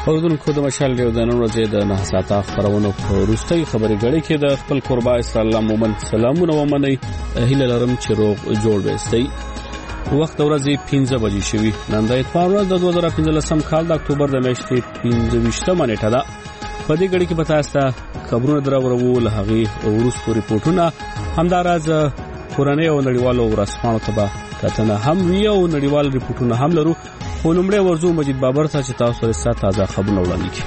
اوردونکو د مشال ریو د نن ورځې د 9 ساعته خبرونو په وروستۍ خبري غړي کې د خپل قربا اسلام مومن سلامونه ومني هیله لرم چې روغ جوړ وستئ. وخت ورځې 15 بجې شوي. نن د اتوار د 2015 کال د اکتوبر د میاشتې 15 نیټه ده. په دې غړي کې به تاسو ته خبرونه درورو له هغه وروستو ریپورتونه همداراز کورنۍ او نړیوالو ورسپانو ته کتنه هم وی او نړیوال ریپورتونه هم لرو. خو نومړی ورزو مجید بابر ته چې تاسو سره تازه خبرونه وړاندې کړي.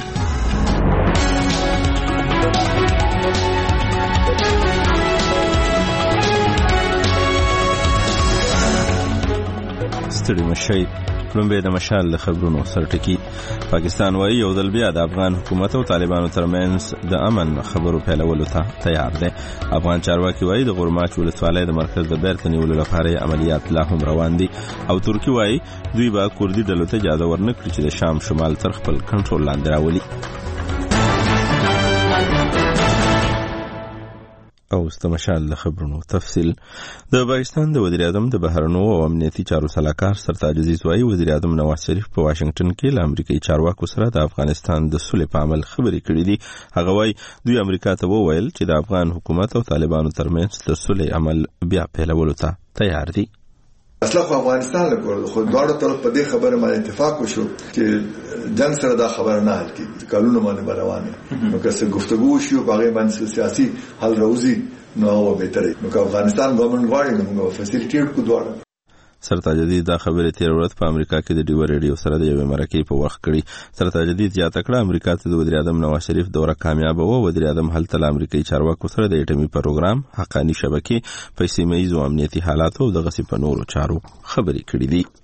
ستړي مشي لومبه د مشال د خبرونو سرټکی. پاکستان وايي یو ځل بیا د افغان حکومت او طالبانو ترمنځ د امن خبرو پیلولو ته تیار دی. افغان چارواکي وايي د غورماچ ولسوالۍ د مرکز د بیرته نیولو لپاره عملیات لا هم روان دي او ترکی وايي دوی به کوردي ډلو ته اجازه ورنکړي چې د شام شمال تر خپل کنټرول لاندې راولي. او استمشال د خبرونو تفصیل. د پاکستان د وزیر اعظم د بهرنیو او امنیتي چارو سلاکار سرتاج عزیز وايي وزیر اعظم نواز شریف په واشنگټن کې له امریکایي چارواکو سره د افغانستان د صلح په عمل خبرې کړې دي. هغه وايي دوی امریکا ته وویل چې د افغان حکومت او طالبانو ترمنځ د صلح عمل بیا پیلولو ته تیار دي. اصلا خو افغانستان لپاره خو دواړو طرف په دې خبره باندې اتفاق وشو چې جنگ سره دا خبره نه حل کیږي. کلونه باندې روانه نو که څه گفتگو شو په هغه باندې سیاسي حل راوځي نو هو به تر نو که افغانستان ګورنمنت غواړي نو موږ فیسیلیټیټ کو دواړو. سرتاج عزیز دا خبره تیر ورځ په امریکا کې د ډیو ریډیو سره د یوې مرکې په وخت کړي. سرتاج عزیز زیاته کړه امریکا ته د وزیر اعظم نواز شریف دوره کامیاب و. وزیر اعظم هلته له امریکایي چارواکو سره د اټومي پروګرام، حقاني شبکې، په سیمه ییزو امنیتي حالاتو او د غصب په نورو چارو خبرې کړې دي.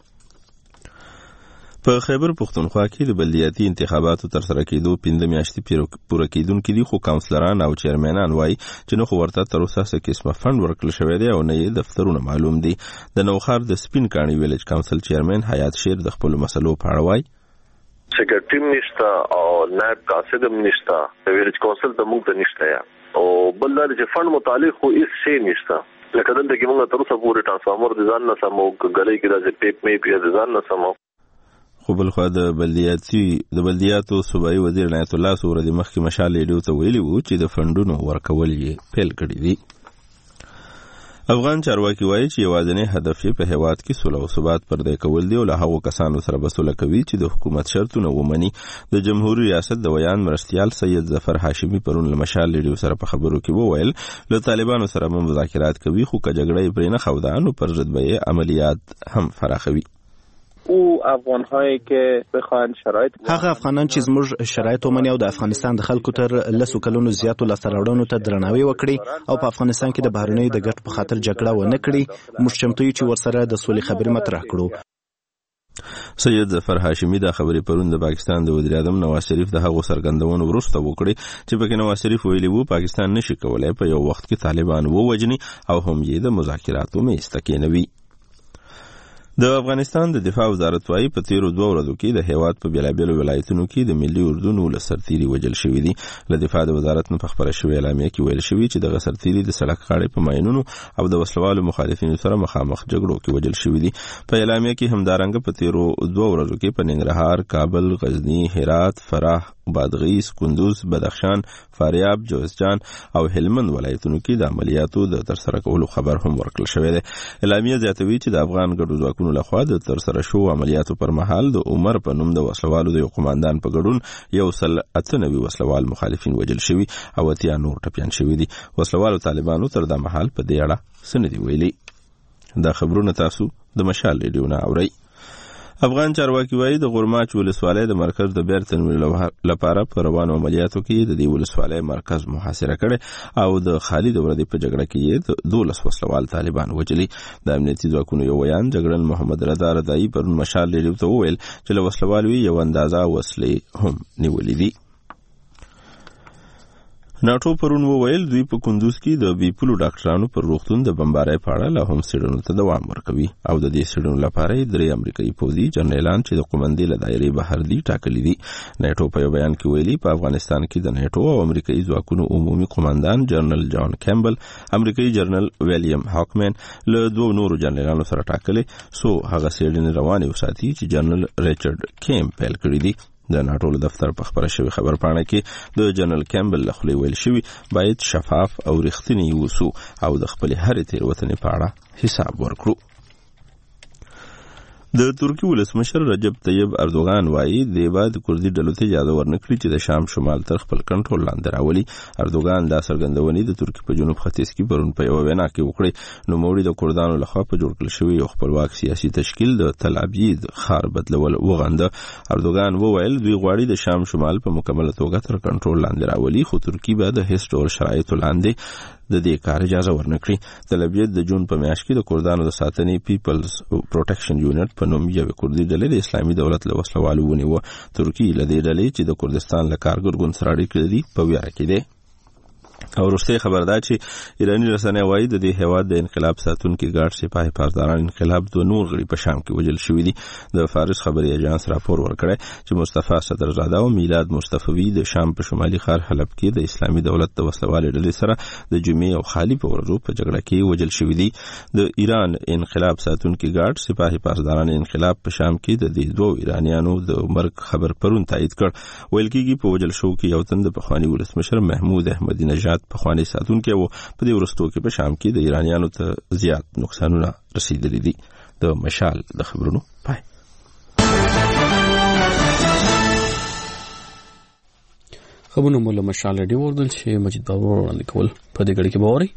په خیبر پختونخوا کې د بلدیاتي انتخاباتو تر سره کېدو 15 میاشتې پوره کېدونکې دي، خو کاونسلران او چیرمنان وایي چې نو خو ورته تر اوسه څه قسمه فند ورکړل شوی دی او نه یې دفترونه معلوم دي. د نوخار د سپین کاڼي ویلج کاونسل چیرمن حیات شیر د خپلو مسلو په اړه وایي سیکرټری نشته او نائب قاصد هم نشته، د ویلج کاونسل ته موږ ته نشته یا او بل دا چې فند متعلق خو هیڅ شی نشته. لکه دلته کې موږ تر اوسه پورې ټرانسفارمر د ځان نه سمو، ګلۍ کې د ټیپ مې په ځان نه سمو. خو بلخوا د بلدیاتو صوبایي وزیر عنایت الله سوري مخکې مشال ریډیو ته ویلي وو چې د فندونو ورکول یې پیل کړي دي. افغان چارواکي وایي چې یوازینی هدف یې په هیواد کې صلح او ثبات پردی کول دی او له هغو کسانو سره به صلح کوي چې د حکومت شرطونه ومني. د جمهوریت ریاست د ویان مرستیال سید ظفر هاشمي پرون له مشال ریډیو سره په خبرو کې وویل له طالبانو سره مذاکرات کوي خو که جګړه پرې نه خوده نو پر ضد به عملیات هم فراخوي. او افغان‌هایی که بخواهند شرایط هغه افغانان چې زموږ شرایط ومني او د افغانستان د خلکو تر لسو کلونو زیاتو لاسته راوړنو ته درناوی وکړي او په افغانستان کې د بهرنیو د ګټو په خاطر جګړه ونه کړي، موږ چمتو یو چې ورسره د سولې خبرې مطرح کړو. سید ظفر هاشمي دا خبرې پرون د پاکستان د وزیر اعظم نواز شریف د هغو څرګندونو وروسته وکړي چې پکې نواز شریف ویلي وو پاکستان نشي کولای په یو وخت کې طالبان ووجني او هم یې د مذاکراتو میز ته کېنوي. د افغانستان د دفاع وزارت وايي په تیرو 2 ورځو کې د هیواد په بیلابیلو ولایتونو کې د ملي اردو 19 سرتیري وژل شوي دي. له دفاع د وزارت نه په خبره شوې اعلامیه کې ویل شوي چې دغه سرتیري د سړک غاړې په ماینونو او د وسلوالو مخالفینو سره مخامخ جګړو کې وژل شوي دي. په اعلامیه کې همدارنګه په تیرو 2 ورځو کې په ننګرهار، کابل، غزنی، هرات، فراه، بادغیس، کندوز، بدخشان، فاریاب، جوزجان او هلمند ولایتونو کې د عملیاتو د ترسره کولو خبر هم ورکړل شوی دی. اعلامیه زیاتوي چې د افغان ګډو ځواکونو لخوا د ترسره شو عملیاتو پر مهال د عمر په نوم د وسلوالو د یو قوماندان په ګډون 198 وسلوال مخالفین وژل شوي او 80 نور ټپیان شوي دي. وسلوالو طالبانو تر دا مهال په دې اړه څه نه دي ویلي. دا خبرونه تاسو د مشال ریډیو نه اورئ. افغان چارواکي وايي د غورماچ ولسوالۍ د مرکز د بیرته نیولو لپاره په روانو عملیاتو کې د دې ولسوالۍ مرکز محاصره کړي او د خالد ورځې په جګړه کې یې 12 وسلوال طالبان وژلي. د امنیتي ځواکونو یو ویان جګړن محمد رضا رضایي پر مشال ریډیو ته وویل چې له وسلوالو یو اندازه وسلې هم نیولې دي. ناټو پرون وویل دوی په کندوز کې د بیپلو ډاکټرانو پر روغتون د بمبارۍ په اړه لا هم څېړنو ته دوام ورکوي او د دې څېړنو لپاره یې 3 امریکایي پوځي جنرالان چې د قومندې له دایرې بهر دي ټاکلي دي. ناټو په یو بیان کې ویلي په افغانستان کې د ناټو او امریکایي ځواکونو عمومي قومندان جنرال جان کیمبل، امریکایي جنرال ویلیام هاکمن له 2 نورو جنرالانو سره ټاکلي سو هغه څېړنې روانې وساتي چې جنرال ریچارډ کیم پیل کړې دي. د ناټو دفتر په خبره شوی خبر پاڼه کې د جنرال کیمبل لخوا ویل شوی باید شفاف او رښتینی اوسو او د خپل هر تیروتنې په اړه حساب ورکړو. د ترکی ولسمشر رجب طیب اردوغان وایي د بعد کردي ډلو ته اجازه ورنکړي چې د شام شمال تر خپل کنټرول لاندې راولي. اردوغان دا څرګندونې د ترکی په جنوب ختیځ کې پرون په یو وینا کې وکړې. نوموړي د کردانو لخوا په جوړ کړل شوی یو خپلواک سیاسي تشکیل د تل ابیب ښار بدلول وغنده. اردوغان وویل دوی غواړي د شام شمال په مکمله توګه تر کنټرول لاندې راولي، خو ترکی به د هیڅ ډول شرایطو لاندې د دې کار اجازه ورنکړي. تل ابیب د جون په میاشت کې د کردانو د ساتنې پیپلز پروټیکشن یونټ په نوم یو کردي ډلې د اسلامي دولت له وسلوالو ونیوه. ترکی له دې ډلې چې د کردستان له کارګر ګوند سره اړیکې لري په ویره کې دی. او وروستی خبر دا چې ایراني رسنۍ وایي د دې هیواد د انقلاب ساتونکي ګارد سپاه پاسداران انقلاب دوه نور غړي په شام کې وژل شوي دي. د فارس خبري اژانس راپور ورکړی چې مصطفی صدرزاده او میلاد مصطفی د شام په شمالي ښار حلب کې د اسلامي دولت د وسلوالې ډلې سره د جمعې او خالي په ورځو په جګړه کې وژل شوي دي. د ایران انقلاب ساتونکي ګارد سپاه پاسداران انقلاب په شام کې د دې دوه ایرانیانو د مرګ خبر پرون تایید کړ. ویل کېږي په وژل شو کې یو تن د پخواني ولسمشر محمود احمدی نژاد پخوانی ساتونکي وو. په دې وروستو کې په شام کې د ایرانیانو ته زیات نقصانونه رسیدلي دي. د مشال د خبرونو پای. خبرونه مولا مشال دی وردل چې مجید بابا وړاندې کول په دې غړي کې باوري.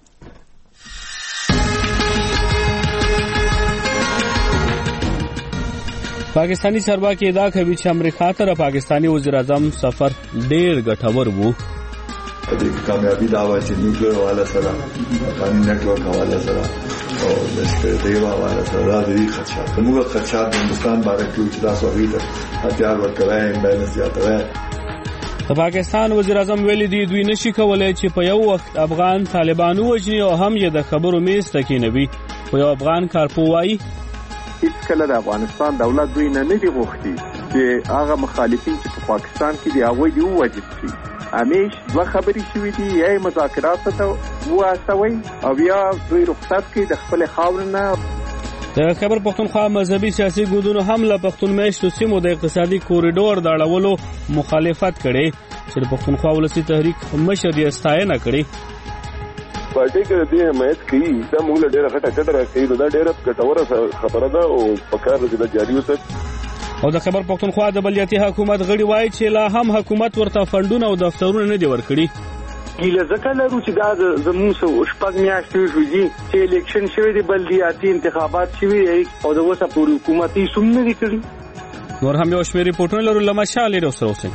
پاکستانی چارواکي ادعا کوي چې امریکا ته پاکستانی وزیر اعظم سفر ډېر ګټور وو. د کامیابی داوا چې نیوکلیر حواله سره افغاني نتورک حواله سره او د سپېدې حواله سره راځي خدشات موږ خدشات د هندستان باره کې چې تاسو غوښتل هتیار ورکوي بیلنس زیاتوي. د پاکستان وزیر اعظم ویلي دی دوی نشي کولای چې په یو وخت افغان طالبانو وجني او هم یې د خبرو میز ته کېنوي. په یو افغان کارپوهایي هیڅ کله د افغانستان دولت دوی نه دی غوښتي چې هغه مخالفین چې په پاکستان کې دی هغه دی ووجد شي. همیش دوه خبرې شوې دي، یا مذاکرات ته واسوي او یا دوی رخصت کوي د خپل خاور نه. د خیبر پختونخوا مذهبي سیاسي ګوندونو هم له پښتون میشتو سیمو د اقتصادي کوریډور د اړولو مخالفت کړي چې د پښتونخوا ولسي تحریک مشر یې ستاینه کړي. پارټي کې د حمایت کوي دا موږ له ډېره خټه راکړي، دا ډېره ګټوره خبره ده او په کار کې د جاري وسه. او د خیبر پختونخوا د بلدیاتي حکومت غړي وایي چې لا هم حکومت ورته فندونه او دفترونه نه دي ورکړي. ګیله ځکه لرو چې دا زموږ شپږ میاشتې شوې چې الیکشن شوی دی، بلدیاتي انتخابات شوي او د اوسه پورې حکومت یې څوم نه دي کړي. نور هم یو شمېر ریپورټونه لرو. له مشال لري سره اوسئ.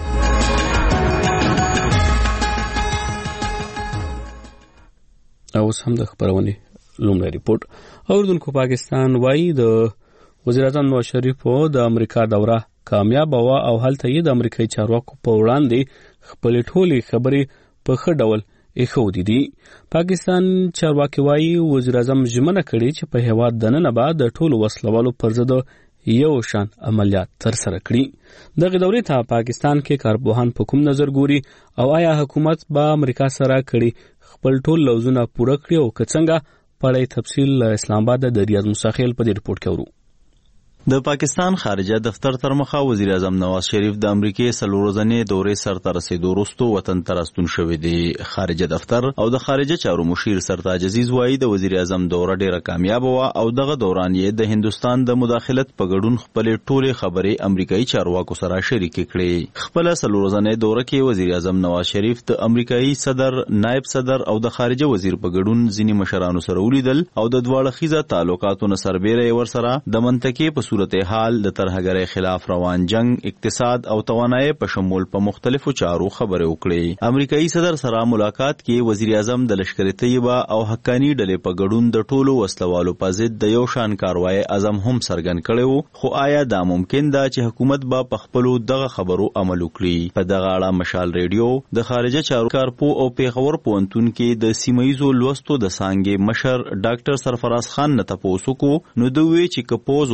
اوس هم د خبرونې لومړی ریپورټ. اردوونکو پاکستان وایي د وزیر اعظم نواز شریف د امریکا دوره کامیاب و او هلته یې د امریکایي چارواکو په وړاندې خپل ټولې خبرې په ښه ډول ایښودې دي. پاکستان چارواکي وایي وزیر اعظم ژمنه کړې چې په هیواد دننه به د ټولو وسلوالو پر ضد یو شان عملیات ترسره کړي. دغه دورې ته پاکستان کې کارپوهان په کوم نظر ګوري او آیا حکومت به امریکا سره کړي خپل ټول لوزونه پوره کړي او که څنګه پړې تفصیل اسلام آباد د ریاض مساخیل په دې ریپورت کې ورو. د پاکستان خارجه دفتر تر مخه وزیر اعظم نواز شریف د امریکای څلورورځنې دورې سرته رسیدو وروسته وطن ته راستون شوی دی. خارجه دفتر او د خارجه چارو مشیر سرتاج عزیز وایي د وزیر اعظم دوره ډیره کامیاب و او دغه دوران یې د هندستان د مداخلت په ګډون خپل ټولې خبرې امریکایي چارواکو سره شریکې کړې. خپل څلورورځنې دوره کې وزیر اعظم نواز شریف د امریکایي صدر، نائب صدر او د خارجه وزیر په ګډون ځینې مشرانو سره ولیدل او د دواړه خیزه تعلقاتو نه سربېره ورسره د منطقې په صورتحال د ترهګرۍ خلاف روان جنگ، اقتصاد او توانایي په شمول په مختلفو چارو خبرې وکړې. امریکایي صدر سره ملاقات کې وزیر اعظم د لشکر طیبه او حقانی ډلې په ګډون د ټولو وسلوالو په ضد د یو شان کاروای عزم هم څرګند کړو. خو آیا دا ممکن ده چې حکومت به په خپل دغه خبرو عمل وکړي؟ په دغه اړه مشال ریډیو د خارجه چارو کارپو او پیښور پوهنتون کې د سیمایزو لوستو د څانګې مشر ډاکټر سرفراز خان نه تاسو کو نو دوی چې کپوز غواړي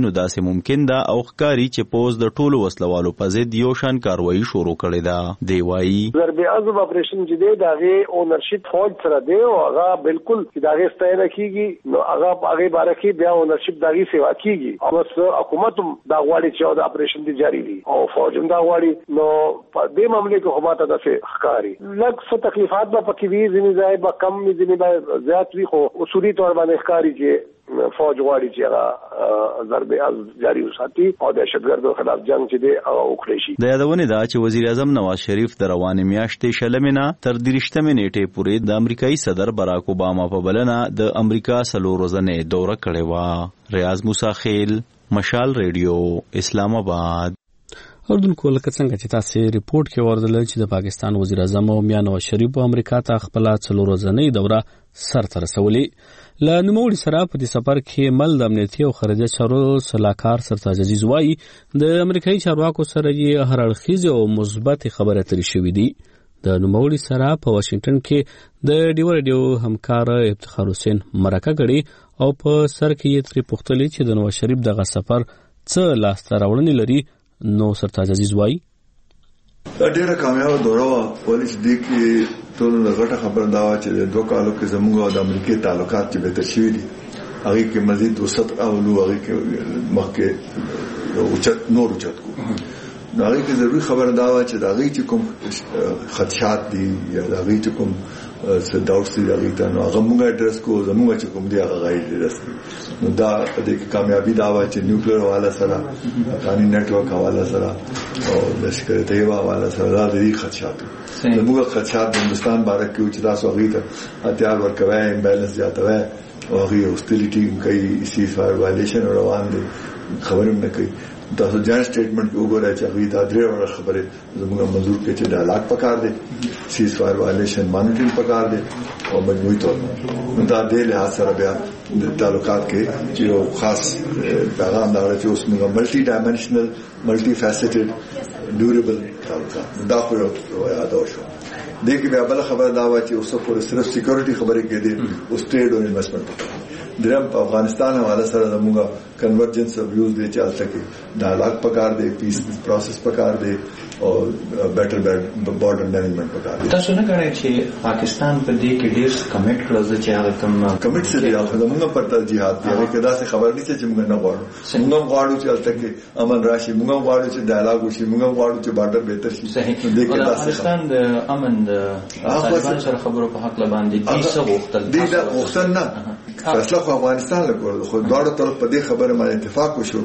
نو داسې ممکن ده او ښکاري چې پوز د ټولو وسلوالو په ضد یو شان کاروایی شروع کړې ده. دی وایي ضرب عضب اپریشن چې دی دغه اونرشپ فوج سره دی او هغه بالکل چې دغه ستایره کیږي نو هغه باره کې بیا اونرشپ دغه سیوا کیږي او حکومت دا غواړي چې دا اپریشن دی جاری وي او فوج هم دا غواړي نو په دې معاملې کې حکومت د ښکاری لږ څه تکلیفات به پکې وي ځینې ځای به کم ځینې به زیات وي خو اصولي طور باندې ښکاری چې فوج غواړي چې هغه ضرب جاری وساتي او د دهشتګردو خلاف جنگ چې دی هغه وکړي شي. د یادونې ده چې وزیر اعظم نواز شریف د روانې میاشتې 20 نه تر 30 نیټې پورې د امریکایي صدر براک اوباما په بلنه د امریکا 4 ورځې دوره کړې و. ریاض موسی خیل، مشال ریډیو، اسلام آباد. اردوونکو لکه څنګه چې تاسو ریپورت کې اوریدل چې د پاکستان وزیر اعظم او میاں نواز شریف په امریکا ته خپل 4 ورځې دوره سرته رسولې. له نوموړي سره په دې سفر کې مل د امنیتي او خارجه چارو صلاحکار سرتاج عزیز وایي د امریکایي چارواکو سره یې هر اړخیزه او مثبت خبرې اترې شوې دي. د نوموړي سره په واشنگټن کې د ډیو ریډیو همکار افتخار حسین مرکه کړې او په سر کې یې ترې پوښتلې چې د نواز شریف دغه سفر څه لاسته راوړنې لري. نو سرتاج عزیز وایي دا ډیره کامیاب دوره وه ولې چې دې کې ټولو نه غټه خبره دا وه چې د 2 کالو کې زموږ او د امریکې تعلقات چې بهتر شوي دي هغې کې مزید وسعت راولو هغې کې مخکې نور اوچت کو نو هغې کې ضروري خبره دا وه چې د هغې چې کوم خدشات دي یا د هغې چې کوم څه ډاوټس دي هغې ته نو هغه موږ اډرس کو زموږ چې کوم دی هغه غیر اډرس کړي نو دا په دې کې کامیابي دا وه چې نیوکلیر حواله سره افغاني نیټورک حواله سره او لشکر طیبه حواله سره دا د دې خدشات زموږ خدشات د هندوستان باره کې چې تاسو هغې ته هتیار ورکوی امبیلنس زیاتوی او هغې هوسټیلیټي کوي سیز فایر وایلیشن روان دي خبرې هم نه کوي. تاسو جان سټیټمنټ کې وګورئ چې هغې دا 3 وړه خبرې زموږ منظور کړي چې ډایلاګ پکار دی، سیز فایر وایلیشن مانیټرینګ پکار دی او مجموعي طور نو دا دې لحاظ سره بیا د تعلقات کې چې یو خاص پیغام دا چې اوس موږ ملټي ډایمنشنل ملټي فیسټډ ډیوریبل تعلقات دا خو یو یاد شو. دې کې بیا بل خبره دا وه چې اوس پورې صرف سکیورټي خبرې کېدې اوس ټریډ او انویسټمنټ دریم په افغانستان حواله سره زموږ کنورجنس اف ویوز دی چې هلته کې ډایلاګ پکار دی، پیس پروسس پکار دی او بیټر بارډر مینجمنټ پکار دی. تاسو نه غواړئ چې پاکستان په دې کې ډېر کمیټ کړو چې هغه کوم کمیټ سره دی خو زموږ پر ترجیحات دی هغه کدا څه خبر نشته چې موږ نه غواړو موږ غواړو چې هلته کې امن راشي، موږ غواړو چې ډایلاګ وشي، موږ غواړو چې بارډر بهتر شي. دې کې افغانستان د امن د طالبان سره خبرو په حق باندې دې څه غوښتل دي دا غوښتل نه فیصله خو افغانستان لګول خو دواړو طرف په دې خبره باندې اتفاق وشو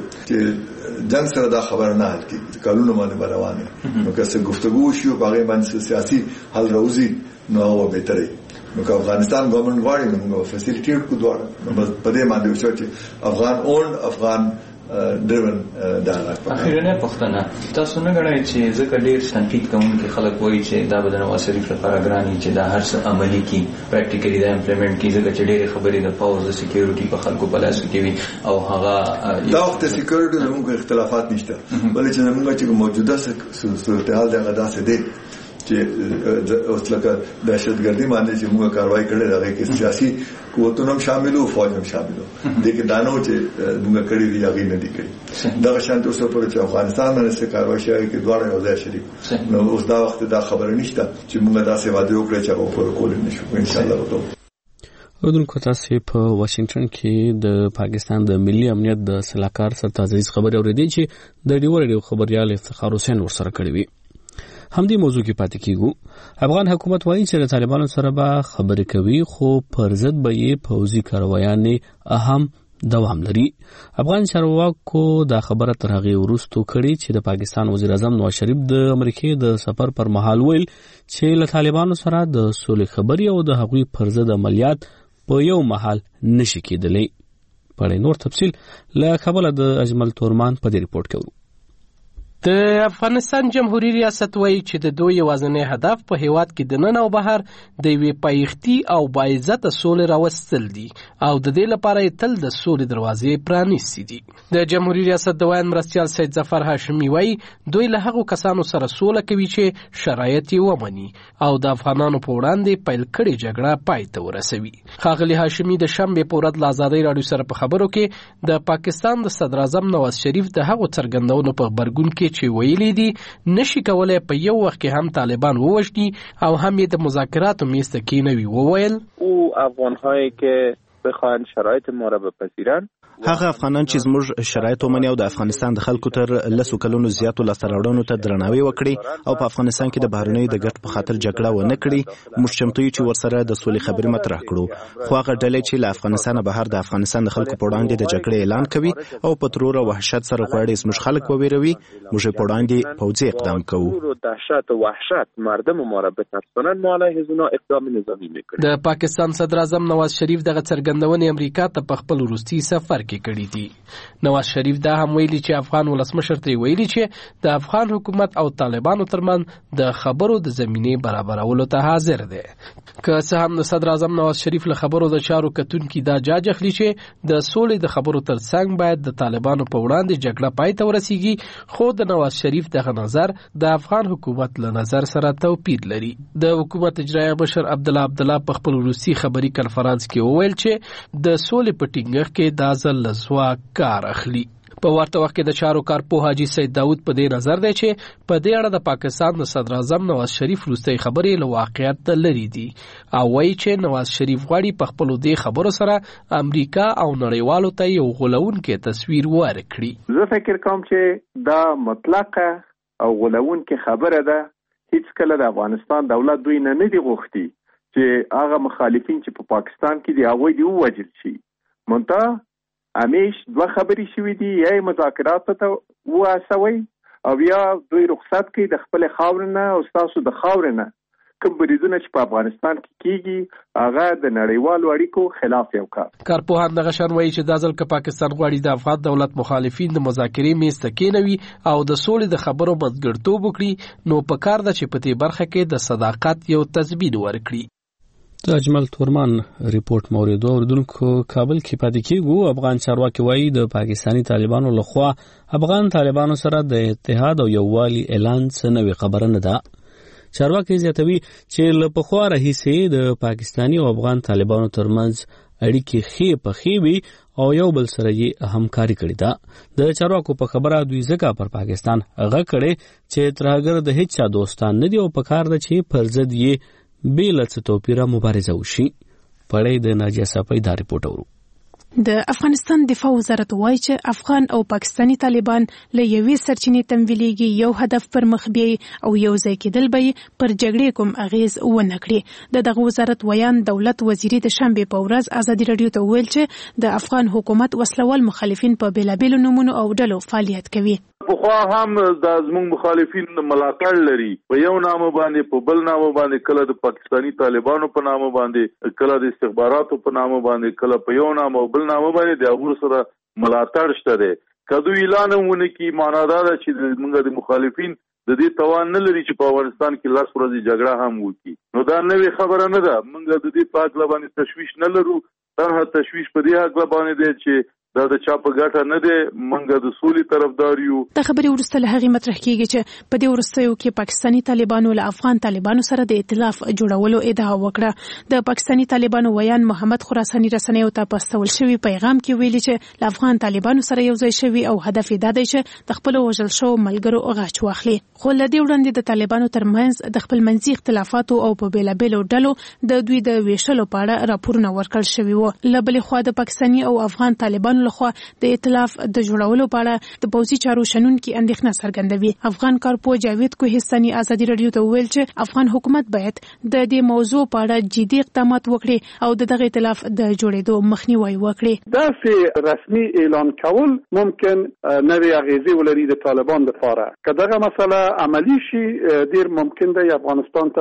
چې جنگ سره دا خبره نه حل کیږي، کلونه باندې روانه نو که څه گفتگو وشي او هغه باندې سیاسي حل راوځي نو هو بهتره نو که افغانستان ګورنمنت غواړي نو موږ فیسیلیټیټ کو دواړه نو بس په دې باندې وشو چې افغان اون افغان ډریون ډایلاګ. اخیرنه پښتنه تاسو نه غواړئ چې ځکه ډېر تنقید کوونکي خلک وایي چې دا به د نواز شریف لپاره ګراني چې دا هر څه عملي کی پریکټیکلی دا امپلیمنٹ کی ځکه چې ډېر خبرې د پاوز د سکیورټي په خلکو په لاس کې وي او هغه دا وخت سکیورټي زموږ اختلافات نشته بلکې چې زموږ چې موجوده صورتحال دی هغه داسې دی چې اوس لکه دهشتګردي باندې چې موږ کاروایی کړې هغه کې سیاسي قوتونه هم شامل او فوج هم شامل دي کې دانو چې موږ کړې دي هغه نه دي کړې دا شانت اوس په چې افغانستان باندې کاروایی شوی کې دواړه یو ځای شریک نو اوس دا وخت دا خبره نشته چې موږ داسې وعده وکړو چې هغه پر کول نشو ان شاء الله وته. اردوونکو تاسو په واشنگټن کې د پاکستان د ملي امنیت د صلاحکار سرتاج عزیز خبري اوریدي چې د ډیو ریډیو خبريال افتخار حسین ورسره کړی وي. همدې موضوع کې پاتې کیږو. افغان حکومت وایي چې د طالبانو سره به خبرې کوي خو پر ضد به یې پوځي کاروایانې اهم دوام لري. افغان چارواکو دا خبره تر هغې وروسته کړې چې د پاکستان وزیر اعظم نواز شریف د امریکې د سفر پر مهال ویل چې له طالبانو سره د سولې خبرې او د هغوی پر ضد عملیات په یو مهال نشي کېدلی. په اړه نور تفصیل له کابل د اجمل تورمان په دې ریپورت کې د افغانستان جمهوریت ریاست وایي چې د دوی یوازینی هدف په هیواد کې د نن او بهر د یوې پایښتي او باعزته سولې راوستل دي او د دې لپاره یې تل د سولې دروازې پرانیستې دي. د جمهوریت ریاست د ویاند مرستیال سید ظفر هاشمي وایي دوی له هغو کسانو سره سوله کوي چې شرایط یې ومني او د افغانانو په وړاندې پیل کړې جګړه پای ته ورسوي. ښاغلي هاشمي د شنبې په ورځ له ازادۍ راډیو سره په خبرو کې د پاکستان د صدر اعظم نواز شریف د هغو څرګندونو په غبرګون کې چې ویلي دي نشي کولای په یو وخت کې هم طالبان ووژني او هم یې د مذاکراتو میز ته کینوي. وویل او افغان‌هایی که بخواهند شرایط ما را بپذیرند هغه افغانان چې زموږ شرایط ومني او د افغانستان د خلکو تر 10 کلونو زیاتو لاسته راوړنو ته درناوی وکړي او په افغانستان کې د بهرنیو د ګټ په خاطر جګړه ونه کړي موږ چمتو یو چې ورسره د سولې خبرې مطرح کړو. خو هغه ډلې چې له افغانستان بهر د افغانستان د خلکو په وړاندې د جګړې اعلان کوي او په ترور او وحشت سره غواړي زموږ خلک وویروي موږ په وړاندې پوځي اقدام کوو. دهشت و وحشت مردم ما را بترسانند ما علیه اونا اقدام نظامی میکنیم. د پاکستان صدر اعظم نواز شریف دغه څرګندونې امریکا ته په خپل وروستي سفر کې کړې دي. نواز شریف دا هم ویلي چې افغان ولسمشر ته ویلي چې د افغان حکومت او طالبانو ترمنځ د خبرو د زمینې برابرولو ته حاضر دی. که څه هم د صدر اعظم نواز شریف له خبرو د چارو کتونکي دا جاج اخلي چې د سولې د خبرو ترڅنګ باید د طالبانو په وړاندې جګړه پای ته ورسیږي خو د نواز شریف دغه نظر د افغان حکومت له نظر سره توپیر لري. د حکومت اجرایه مشر عبدالله په خپل وروستي خبري کنفرانس کې وویل چې د سولې په ټینګښت کې دا ځل له ځواک کار اخلي. په ورته وخت کې د چارو کارپوه حاجي سید داود په دې نظر دی چې په دې اړه د پاکستان د صدر اعظم نواز شریف وروستۍ خبرې له واقعیت لري دي او وایي چې نواز شریف غواړي په خپلو دې خبرو سره امریکا او نړیوالو ته یو غولونکی تصویر ورکړي. زه فکر کوم چې دا مطلقه او غولونکی خبره ده. هیڅ کله د افغانستان دولت دوی نه دی غوښتي چې هغه مخالفین چې په پاکستان کې دی هغوی دی ووژل شي. منتها همیش دوه خبرې شوې دي یا مذاکرات ته واسوي او یا دوی رخصت کوي د خپل خاور نه او تاسو د خاور نه کوم بریدونه چې په افغانستان کې کیږي هغه د نړیوالو اړیکو خلاف یو کار. کارپوهان دغه شان وایي چې دا ځل که پاکستان غواړي د افغان دولت مخالفین د مذاکرې میز ته کینوي او د سولې د خبرو منځګړیتوب وکړي نو په کار ده چې په دې برخه کې د صداقت یو تضمین ورکړي. د اجمل تورمان ریپورت موریدو اوردونکو کابل کې پاتې کیږو. افغان چارواکي وایي د پاکستانی طالبانو لخوا افغان طالبانو سره د اتحاد او یووالي اعلان څه نوې خبره نه ده. چارواکي زیاتوي چې له پخوا راهیسې د پاکستانی او افغان طالبانو ترمنځ اړیکې ښې پخې وي او یو بل سره یې همکاري کړې ده. د چارواکو په خبره دوی ځکه پر پاکستان غږ کړی چې ترهګر د هیڅ چا دوستان نه دي او په کار ده چې پر ضد یې بیله څه توپیره مبارزه وشي. پړی د ناجیه صافی دا ریپورټ اورو. د افغانستان دفاع وزارت وایي چې افغان او پاکستانی طالبان له یوې سرچینې تمویلېږي یو هدف پر مخ بیایي او یو ځای کېدل به یې پر جګړې کوم اغیز ونه کړي. د دغه وزارت ویان دولت وزیري د شنبې په ورځ ازادي راډیو ته وویل چې د افغان حکومت وسلوال مخالفین په بېلابېلو نومونو او ډلو فعالیت کوي. پخوا هم د زموږ مخالفین ملاتړ لري په یو نامه باندې په بل نامه باندې کله د پاکستانی طالبانو په نامه باندې کله د استخباراتو په نامه باندې کله په یو نامه او بل نامه باندې د هغو سره ملاتړ شته دی. کدو اعلان ونه کی معنا دا ده چې موږ د مخالفین د دې توان نه لري چې په افغانستان کې لاس ورځي جګړه هم وکړي. نو دا نوې خبره نه ده. موږ د دې په اړه باندې تشویش نه لرو. دا تشویش په دې اړه باندې دی چې دا د چا په ګټه نه دی. منګه د سولې طرفدار یو. د خبرې وروسته له هغې مطرح کیږي چې په دې وروستیو کې پاکستانی طالبانو له افغان طالبانو سره د ائتلاف جوړولو ادعا وکړه. د پاکستانی طالبانو ویان محمد خراساني رسنیو ته په استول شوي پیغام کې ویلي چې له افغان طالبانو سره یو ځای شوي او هدف یې دا دی چې د خپلو وژل شوو ملګرو غچ واخلي. خو له دې وړاندې د طالبانو ترمنځ د خپل منځي اختلافاتو او په بېلابېلو ډلو د دوی د ویشلو په اړه راپورونه ورکړل شوي وو. له بلې خوا د پاکستاني او افغان طالبانو لخوا د ائتلاف د جوړولو په اړه د پوځي چارو شنونکي اندېښنه څرګندوي. افغان کارپوه جاوید کوهستاني ازادي راډیو ته وویل چې افغان حکومت باید د دې موضوع په اړه جدي اقدامات وکړي او د دغه ائتلاف د جوړېدو مخنیوي وکړي. داسې رسمي اعلان کول ممکن نوې اغیزې ولري د طالبان لپاره. که دغه مسله عملی شي ډېر ممکن دی افغانستان ته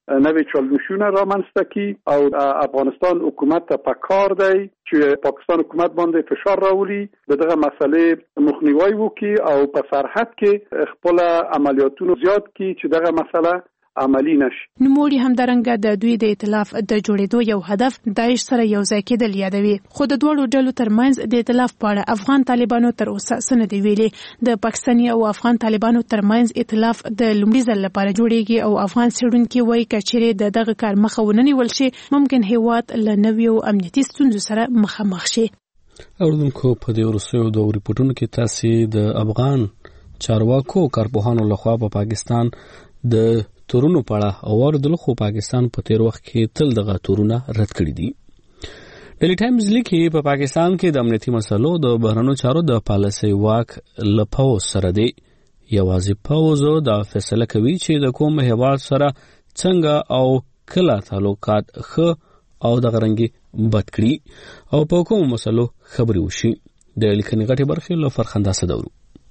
نوې چالشونه رامنځته کی او افغانستان حکومت ته پکار دی چې پاکستان حکومت باندې فشار راولي دغه مسلې مخنیوي وکړي او په سرحد کې خپل عملیاتونو زیات کړي چې دغه مسله عملی نشي. نوموړي همدارنګه د دوی د ائتلاف د جوړېدو یو هدف داعش سره یو ځای کېدل یادوي. خو د دوړو ډلو ترمنځ د ائتلاف په اړه افغان طالبانو تر اوسه څه دی ویلي. د پاکستاني او افغان طالبانو ترمنځ ائتلاف د لومړي ځل لپاره جوړیږي او افغان څېړونکي وایي کچېرې دغه کار مخه ونیول شي ممکن هیواد له نویو امنیتي ستونزو سره مخامخ شي. اوردونکو په دې وروستیو دوه ریپورتونو کې تاسې د افغان چارواکو کارپوهانو لخوا په پاکستان د تورونو پړه اوردل خو پاکستان په تیر وخت کې تل دغه تورونه رد کړی دي. ډیلی ټایمز لیکي په پاکستان کې د امنیتي مسلو د بهرنیو چارو د پالیسي واک له پوز سره دی. یوازې پوز د فیصله کوي چې د کوم هیواد سره څنګه او کله تعلقات ښه او د غرنګي بد کړي او په کوم مسلو خبري وشي. د لیکنې غټي برخې له فرخنده صدورو.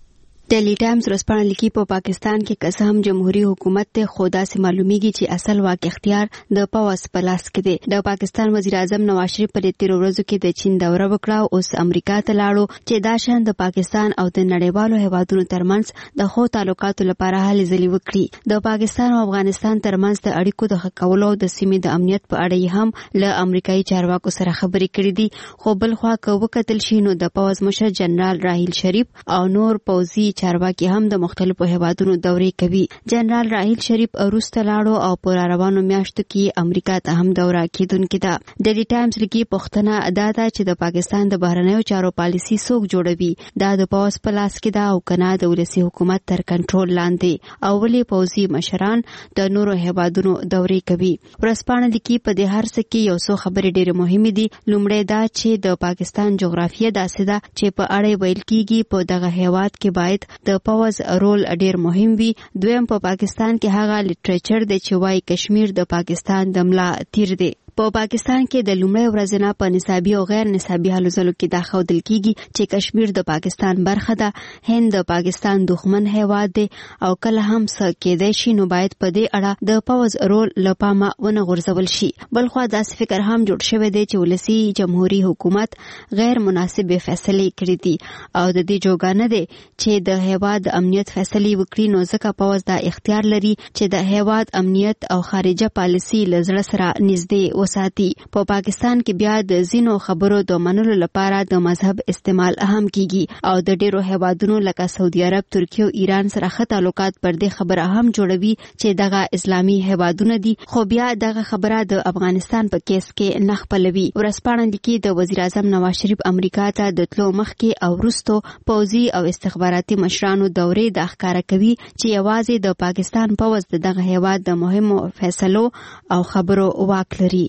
ډیلی ټایمز ورځپاڼه لیکي په پاکستان کې که هم جمهوریت حکومت ته خدا سي معلومیږي چې اصل واک اختیار د پوز په لاس کې دی. د پاکستان وزیر اعظم نواز شریف په تیر ورځو کې د چین دوره وکړه او اوس امریکا ته لاړو چې دا شان د پاکستان او د نړیوالو هیوادونو ترمنځ د خو تعلقاتو لپاره هلې ځلې وکړي. د پاکستان او افغانستان ترمنځ د اړیکو د ښه کولو او د سیمې د امنیت په اړه هم له امریکایي چارواکو سره خبرې کړې دي. خو بل خوا که وکتل شي نو د پوز مشر جنرال راحیل شریف او نور پوځي چارواکي هم د مختلفو هیوادونو دورې کوي. جنرال راحیل شریف وروسته لاړو او په روانو میاشتو کې امریکا ته هم دوره کېدونکې ده. ډیلی ټایمز لیکي پوښتنه دا ده چې د پاکستان د بهرنیو چارو پالیسي څوک جوړوي. دا د پوز په لاس کې ده او کنه د ولسي حکومت تر کنټرول لاندې او ولې پوځي مشران د نورو هیوادونو دورې کوي. ورځپاڼه لیکي په دې هر څه کې یو څو خبرې ډېرې مهمې دي. لومړی دا چې د پاکستان جغرافیه داسې ده چې په اړه ویل کېږي په دغه هیواد کې باید د پوز رول ډیر مهم وي. دویم په پاکستان کې هغه لټریچر دی چې وايي کشمیر د پاکستان د ملا تیر دی. په پاکستان کې د لومړی ورځې نه په نصابي او غیر نصابي حالو ځلو کې دا ښودل کېږي چې کشمیر د پاکستان برخه ده. هند د پاکستان دښمن هیواد دی او کله هم څه کېدای شي نو باید په دې اړه د پوز رول له پامه ونه غورځول شي. بلخوا داسې فکر هم جوړ شوی دی چې ولسي جمهوریت حکومت غیر مناسبې فیصلې کړې دي او د دې جوګه نه دی چې د هیواد امنیت فیصلې وکړي نو ځکه پوز دا اختیار لري چې د هیواد امنیت او خارجه پالیسي له زړه سره نږدې وساتي. په پاکستان کې بیا د ځینو خبرو د منلو لپاره د مذهب استعمال هم کیږي او د ډیرو هیوادونو لکه سعودي عرب، ترکیه او ایران سره ښه تعلقات پر دې خبره هم جوړوي چې دغه اسلامي هیوادونه دي. خو بیا دغه خبره د افغانستان په کیس کې نه خپلوي. ورځپاڼه لیکي د وزیر اعظم نواز شریف امریکا ته د تلو مخکې او وروسته پوځي او استخباراتي مشرانو دورې د ښکاره کوي چې یوازې د پاکستان پوځ دغه هیواد د مهمو فیصلو او خبرو واک لري.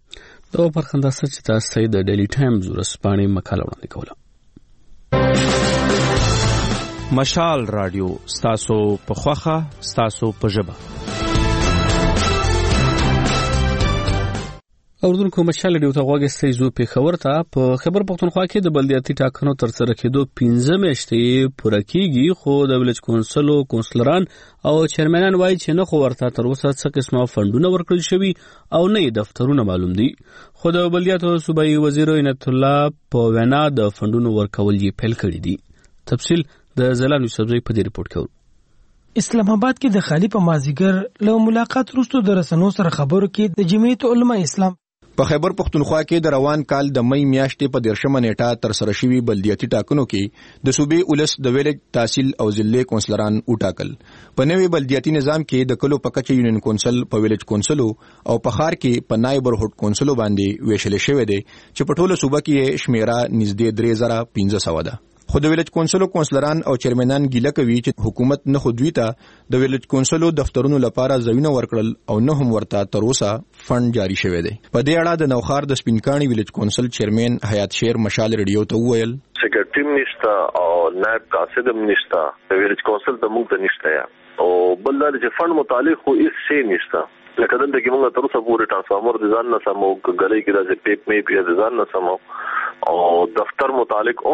دا پرخنده سره چې تاسو د ډیلی ټایمز ورځپاڼې مقاله وړاندې کوله. مشال رادیو ستاسو په خوخه ستاسو په ژبه. اوردونکو مشال رادیو ته غوږی زو پیښور ته په خبر پښتونخوا کې د بلدیاتي ټاکنو ترسره کېدو 15 میاشتې پوره کیږي خو د ویلج کونسل او کونسلران او چیرمنان وایي چې نه خو ورته تر اوسه څه قسمه فندونه ورکړل شوي او نه دفترونه معلوم دي. خو د بلدیاتو صوبایي وزیر عنایت الله په وینا د فندونو ورکول یې پیل کړی دي. تفصیل د زلان یوسفزئی په دې ریپورت کې. اسلام آباد کې د خالی په مازیګر له ملاقات وروسته د رسنیو سره خبرو کې د جمعیت علما اسلام په خیبر پښتونخوا کې د روان کال د مئی میاشتې په 13 نیټه تر سره شوی بلدیاتي ټاکنو کې د صوبې ولس د ویلج تحصیل او ضلع کونسلران وټاکل. په نوې بلدیاتي نظام کې د کلو په کچه یونین کونسل په ویلج کونسلو او په ښار کې په نایبرهوډ کونسلو باندې ویشل شوی دی چې په ټوله صوبه کې شمیره نږدې 3500 ده. خو د ویلج کونسلو کونسلران او چیرمنان ګیله کوي چې حکومت نه خو دوی ته د ویلج کونسلو دفترونو لپاره ځایونه ورکړل او نه هم ورته تر اوسه فند جاری شوی دی. په دې اړه د نوخار د سپینکانی ویلج کونسل چیرمن حیات شیر مشال ریډیو ته وویل سیکرټری نشته او نائب قاصد نشته د ویلج کونسل د موږ ته نشته یا او بل چې فند متعلق خو هیڅ شی نشته. لکه دلته کې موږ تر اوسه پورې ټرانسفارمر د ځان نه سمو غلې کې د پیپ می پی د ځان نه سمو او دفتر متعلق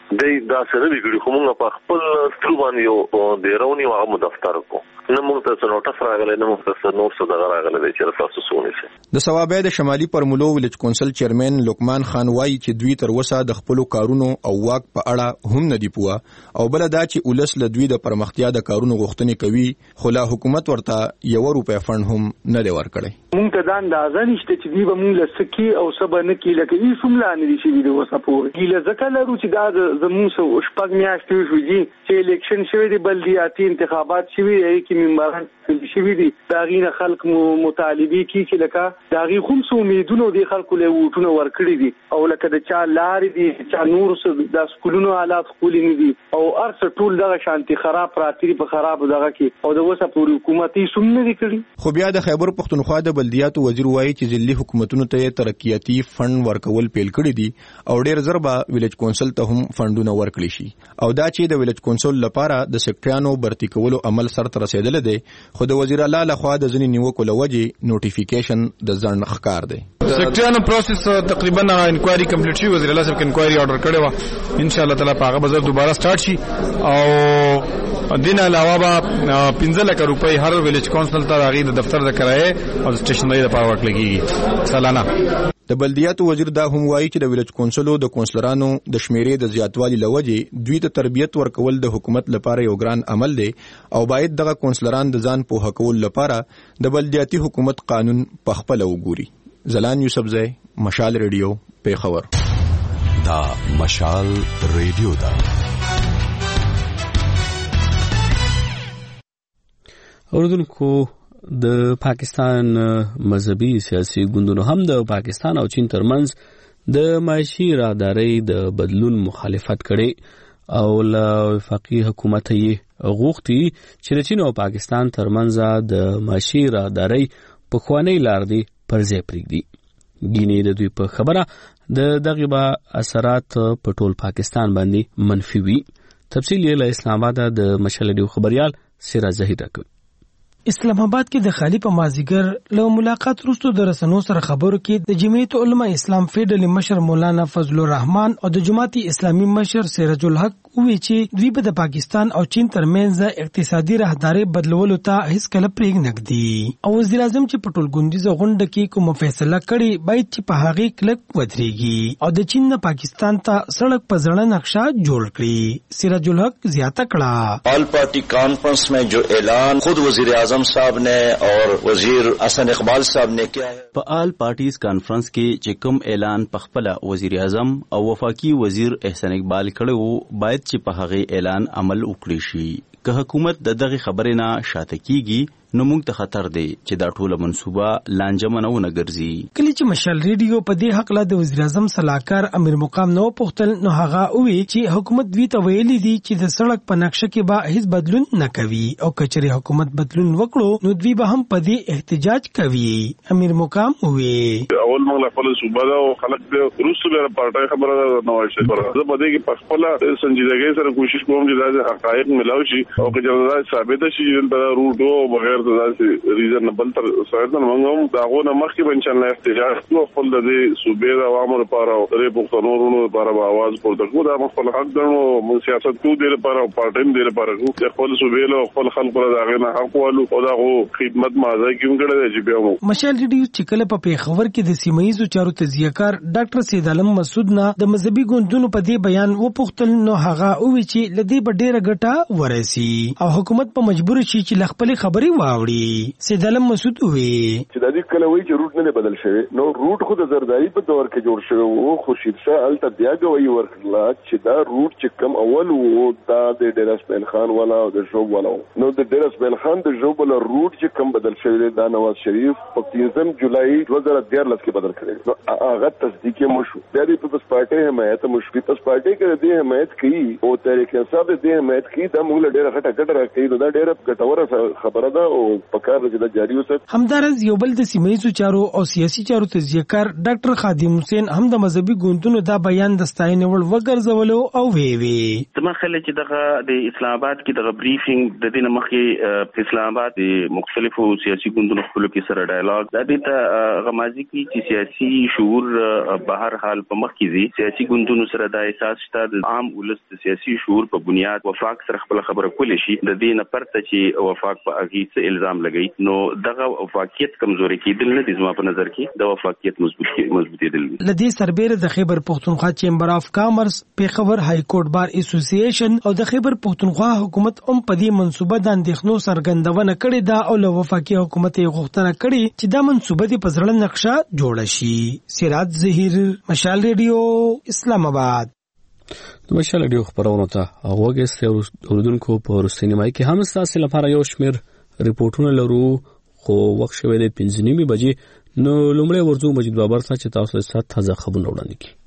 دا سره ویګړي خو موږ په خپل سترګو باندې یو د رونی هغه دفتر کو نه موږ ته نوټس راغلی نه موږ ته نور څه دغه راغلی چې تاسو سونی سي. د ثوابه د شمالي پرملو ویلج کونسل چیرمن لقمان خان وایي چې دوی تر اوسه د خپل کارونو او واک په اړه هم نه دی پوهه او بل دا چې ولس له دوی د پرمختیا د کارونو غوښتنې کوي خو لا حکومت ورته €1 فند هم نه دی ورکړی. مونږ ته دا اندازه نشته چې دوی به مونږ له سکی او سبا نه کې لکه هیڅ هم لا نه دي شوي د اوسه پورې. ګیله ځکه لرو چې دا زموږ شپږ میاشتې وشوي چې الیکشن شوی دی بلدیاتي انتخابات شوي دی کې ممبران شوي دي د هغې نه خلک مطالبې کړي چې لکه د هغې خو څه امیدونه دي خلکو له ووټونه ورکړي دي او لکه د چا لارې دي چا نور څه د سکولونو حالات ښکلي نه دي او هر څه ټول دغه شانتي خراب پراته دي په خرابو دغه کې او د اوسه پورې حکومت هېڅ هم نه دي کړي. خو بیا د خیبر پښتونخوا د بلدیاتو وزیر وایي چې ځلي حکومتونو ته ترقیاتي فند ورکول پیل کړي دي او ډېر زر به ویلج کونسل ته هم فندونه ورکړي شي او دا چې د ویلج کونسل لپاره د سیکټریانو برتي کولو عمل سرته رسیدلی دی خو د وزیر الله لخوا د ځینې نیوکو له وجې نوټیفیکیشن د ځنډ ښکار دی. سیکټریانو پروسس تقریبا انکوایري کمپلیټ شي وزیر الله صاحب انکوایري آرډر کړی و ان شاء الله تعالی په هغه به دوباره سٹارټ شي او دین علاوه به 15 لک روپۍ هر ویلج کونسل ته هغه د دفتر د کرایې او سټیشنري لپاره ورکړي سالانه. د بلدیاتو وزیر دا هم وایي چې د ویلج کونسلو د کونسلرانو د شمیرې د زیاتوالي لوجې دوی ته تربیت ورکول د حکومت لپاره یو ګران عمل دی او باید دغه کونسلران د ځان پوهه کول لپاره د بلدیاتي حکومت قانون په خپل وګوري. زلان یوسفزی مشال ریډیو پیښور. دا مشال ریډیو دا اوردونکو د پاکستان مذهبي سیاسي ګوندونو هم د پاکستان او چین ترمنځ د معاشي راهدارۍ د بدلون مخالفت کړي او له وفاقي حکومت یې غوښتي چې د چین او پاکستان ترمنځ د معاشي راهدارۍ پخوانی لار دی پر ځای پرېږدي. ګینې د دوی په خبره د دغه به اثرات په ټول پاکستان باندې منفي وي. تفصیل یې له اسلام آباد د مشال ډیو خبريال سراج زهیر راکوي. اسلام آباد کې د خالی په مازیګر له ملاقات وروسته د رسنیو سره خبرو کې د جمعیت علما اسلام فیډرل مشر مولانا فضل الرحمن او د جماعت اسلامي مشر سراج الحق وی چې دوی به د پاکستان او چین ترمنځ اقتصادي راهداري بدلولو ته هیڅ کله پرېږ نږدي او وزیر اعظم چې په ټولګوندیزه غونډه کې کوم فیصله کړي باید چې په هغه کلک ودرېږي او د چین نه پاکستان ته سړک په زړه نقشه جوړ کړي. سراج الحق زیاته کړه آل پارٹی کانفرنس میں جو اعلان خود وزیر اعظم صاحب نے اور وزیر حسن اقبال صاحب نے کیا ہے په آل پارټیز کانفرنس کې چې کوم اعلان په خپل وزیر اعظم او وفاقي وزیر احسان اقبال کړو باید چې په هغه اعلان عمل وکړي شي. که حکومت د دغه خبرې نه شاته کیږي نو موږ ته خطر دی چې دا ټوله منصوبه لانجمنه ونه ګرځي. کله چې مشال ریډیو په دې حق له د وزیر اعظم صلاحکار امیر مقام نو پختل نو هغه وی چې حکومت دوی ته ویلي دي چې د سړک په نقشه کې به هیڅ بدلون نه کوي او کچري حکومت بدلون وکړو نو دوی به هم په دې احتجاج کوي. امیر مقام وی اول موږ خپل صوبه دا او خلک د روسو لپاره پارټای خبره نوای شي پر زه بده کې په خپل سنجیدګۍ سره کوشش کوم چې د حقایق ملاوي شي او که جزا ثابت شي د روټو بغیر داسې ریزنبل تر سره موږ داغه نه مخکې بنچنه احتجاج نو خپل د صوبې د عوامو لپاره او د پښتنو لپاره आवाज پورته کوو دا خپل حق ګڼو موږ سیاست کوو د لپاره او پارټیم د لپاره کوو خپل صوبې له خپل خلکو داغه نه حق والو او داغه خدمت مازه کیوم کړه چې بیا مو مشال ریډیو چې کله په پیښور کې د سیمایي چارو تزیهکار ډاکټر سید عالم مسعود نه د مذهبي ګوندونو په دې بیان و پختل نو هغه او چې لدی په ډیره ګټه ورسي او حکومت په مجبور شي چې خپل خبري واوړي. سید عالم مسعود وی چې د دې کله وی چې روټ نه بدل شوی نو روټ خو د زرداری په دور کې جوړ شوی وو خو شیرشاه الته بیا غوي ورکړه چې دا روټ چې کم اول وو دا د ډیرسبل خان والا او د جوب والا نو د ډیرسبل خان د جوب والا روټ چې کم بدل شوی دا نواز شریف په 3 جولای 2013 کې بدل کړی نو هغه تصدیق مو شو د دې په پارټي حمایت مشفي په پارټي کې د حمایت کوي او تحریک انصاف د حمایت کوي دا موږ ډیره غټه راکړي دا ډیره ګټوره خبره ده او پکار چې دا جاری وسات. همدارس یو بل د سیمه‌یزو چارو او سیاسي چارو تجزیه‌کار ډاکټر خادم حسین هم د مذهبي ګوندونو دا بیان د ستاینې وړ وګرځولو او وی زما خلک چې دغه د اسلام آباد کې دغه بریفینګ د دې مخکې اسلام آباد د مختلفو سیاسي ګوندونو خپل کې سره ډایالوګ د دې ته غمازي کې چې سیاسي شعور به هر حال په مخ کې دي. سیاسي ګوندونو سره د احساس شته د عام ولس د سیاسي شعور په بنیاد وفاق سره خپل خبره کولی شي. د دې نه پرته چې وفاق په اغي څه الزام لګي نو دغه وفاقیت کمزوري کېدل نه دي. زما په نظر کې د وفاقیت مضبوطېدل. لدې سربېره د خیبر پختونخوا چیمبر اف کامرس، پیښور های کورټ بار اسوسییشن او د خیبر پختونخوا حکومت هم په دې منصوبه د اندېښنو څرګندونه کړې ده او له وفاقي حکومت یې غوښتنه کړې چې دا منصوبه د په زړه نقشه جوړه شي. سراج ظهیر، مشال ریډیو، اسلام آباد. د مشال ریډیو خبرونه ته اوګه اوردونکو په رستنی مای کې هم ستاسو لپاره یو شمیر ریپورتونه لرو خو وخت شوه د 5:30 بجې نو لومړی ورځو مجید بابر ته چې تاسو ته تازه خبرونه وړاندې کړي.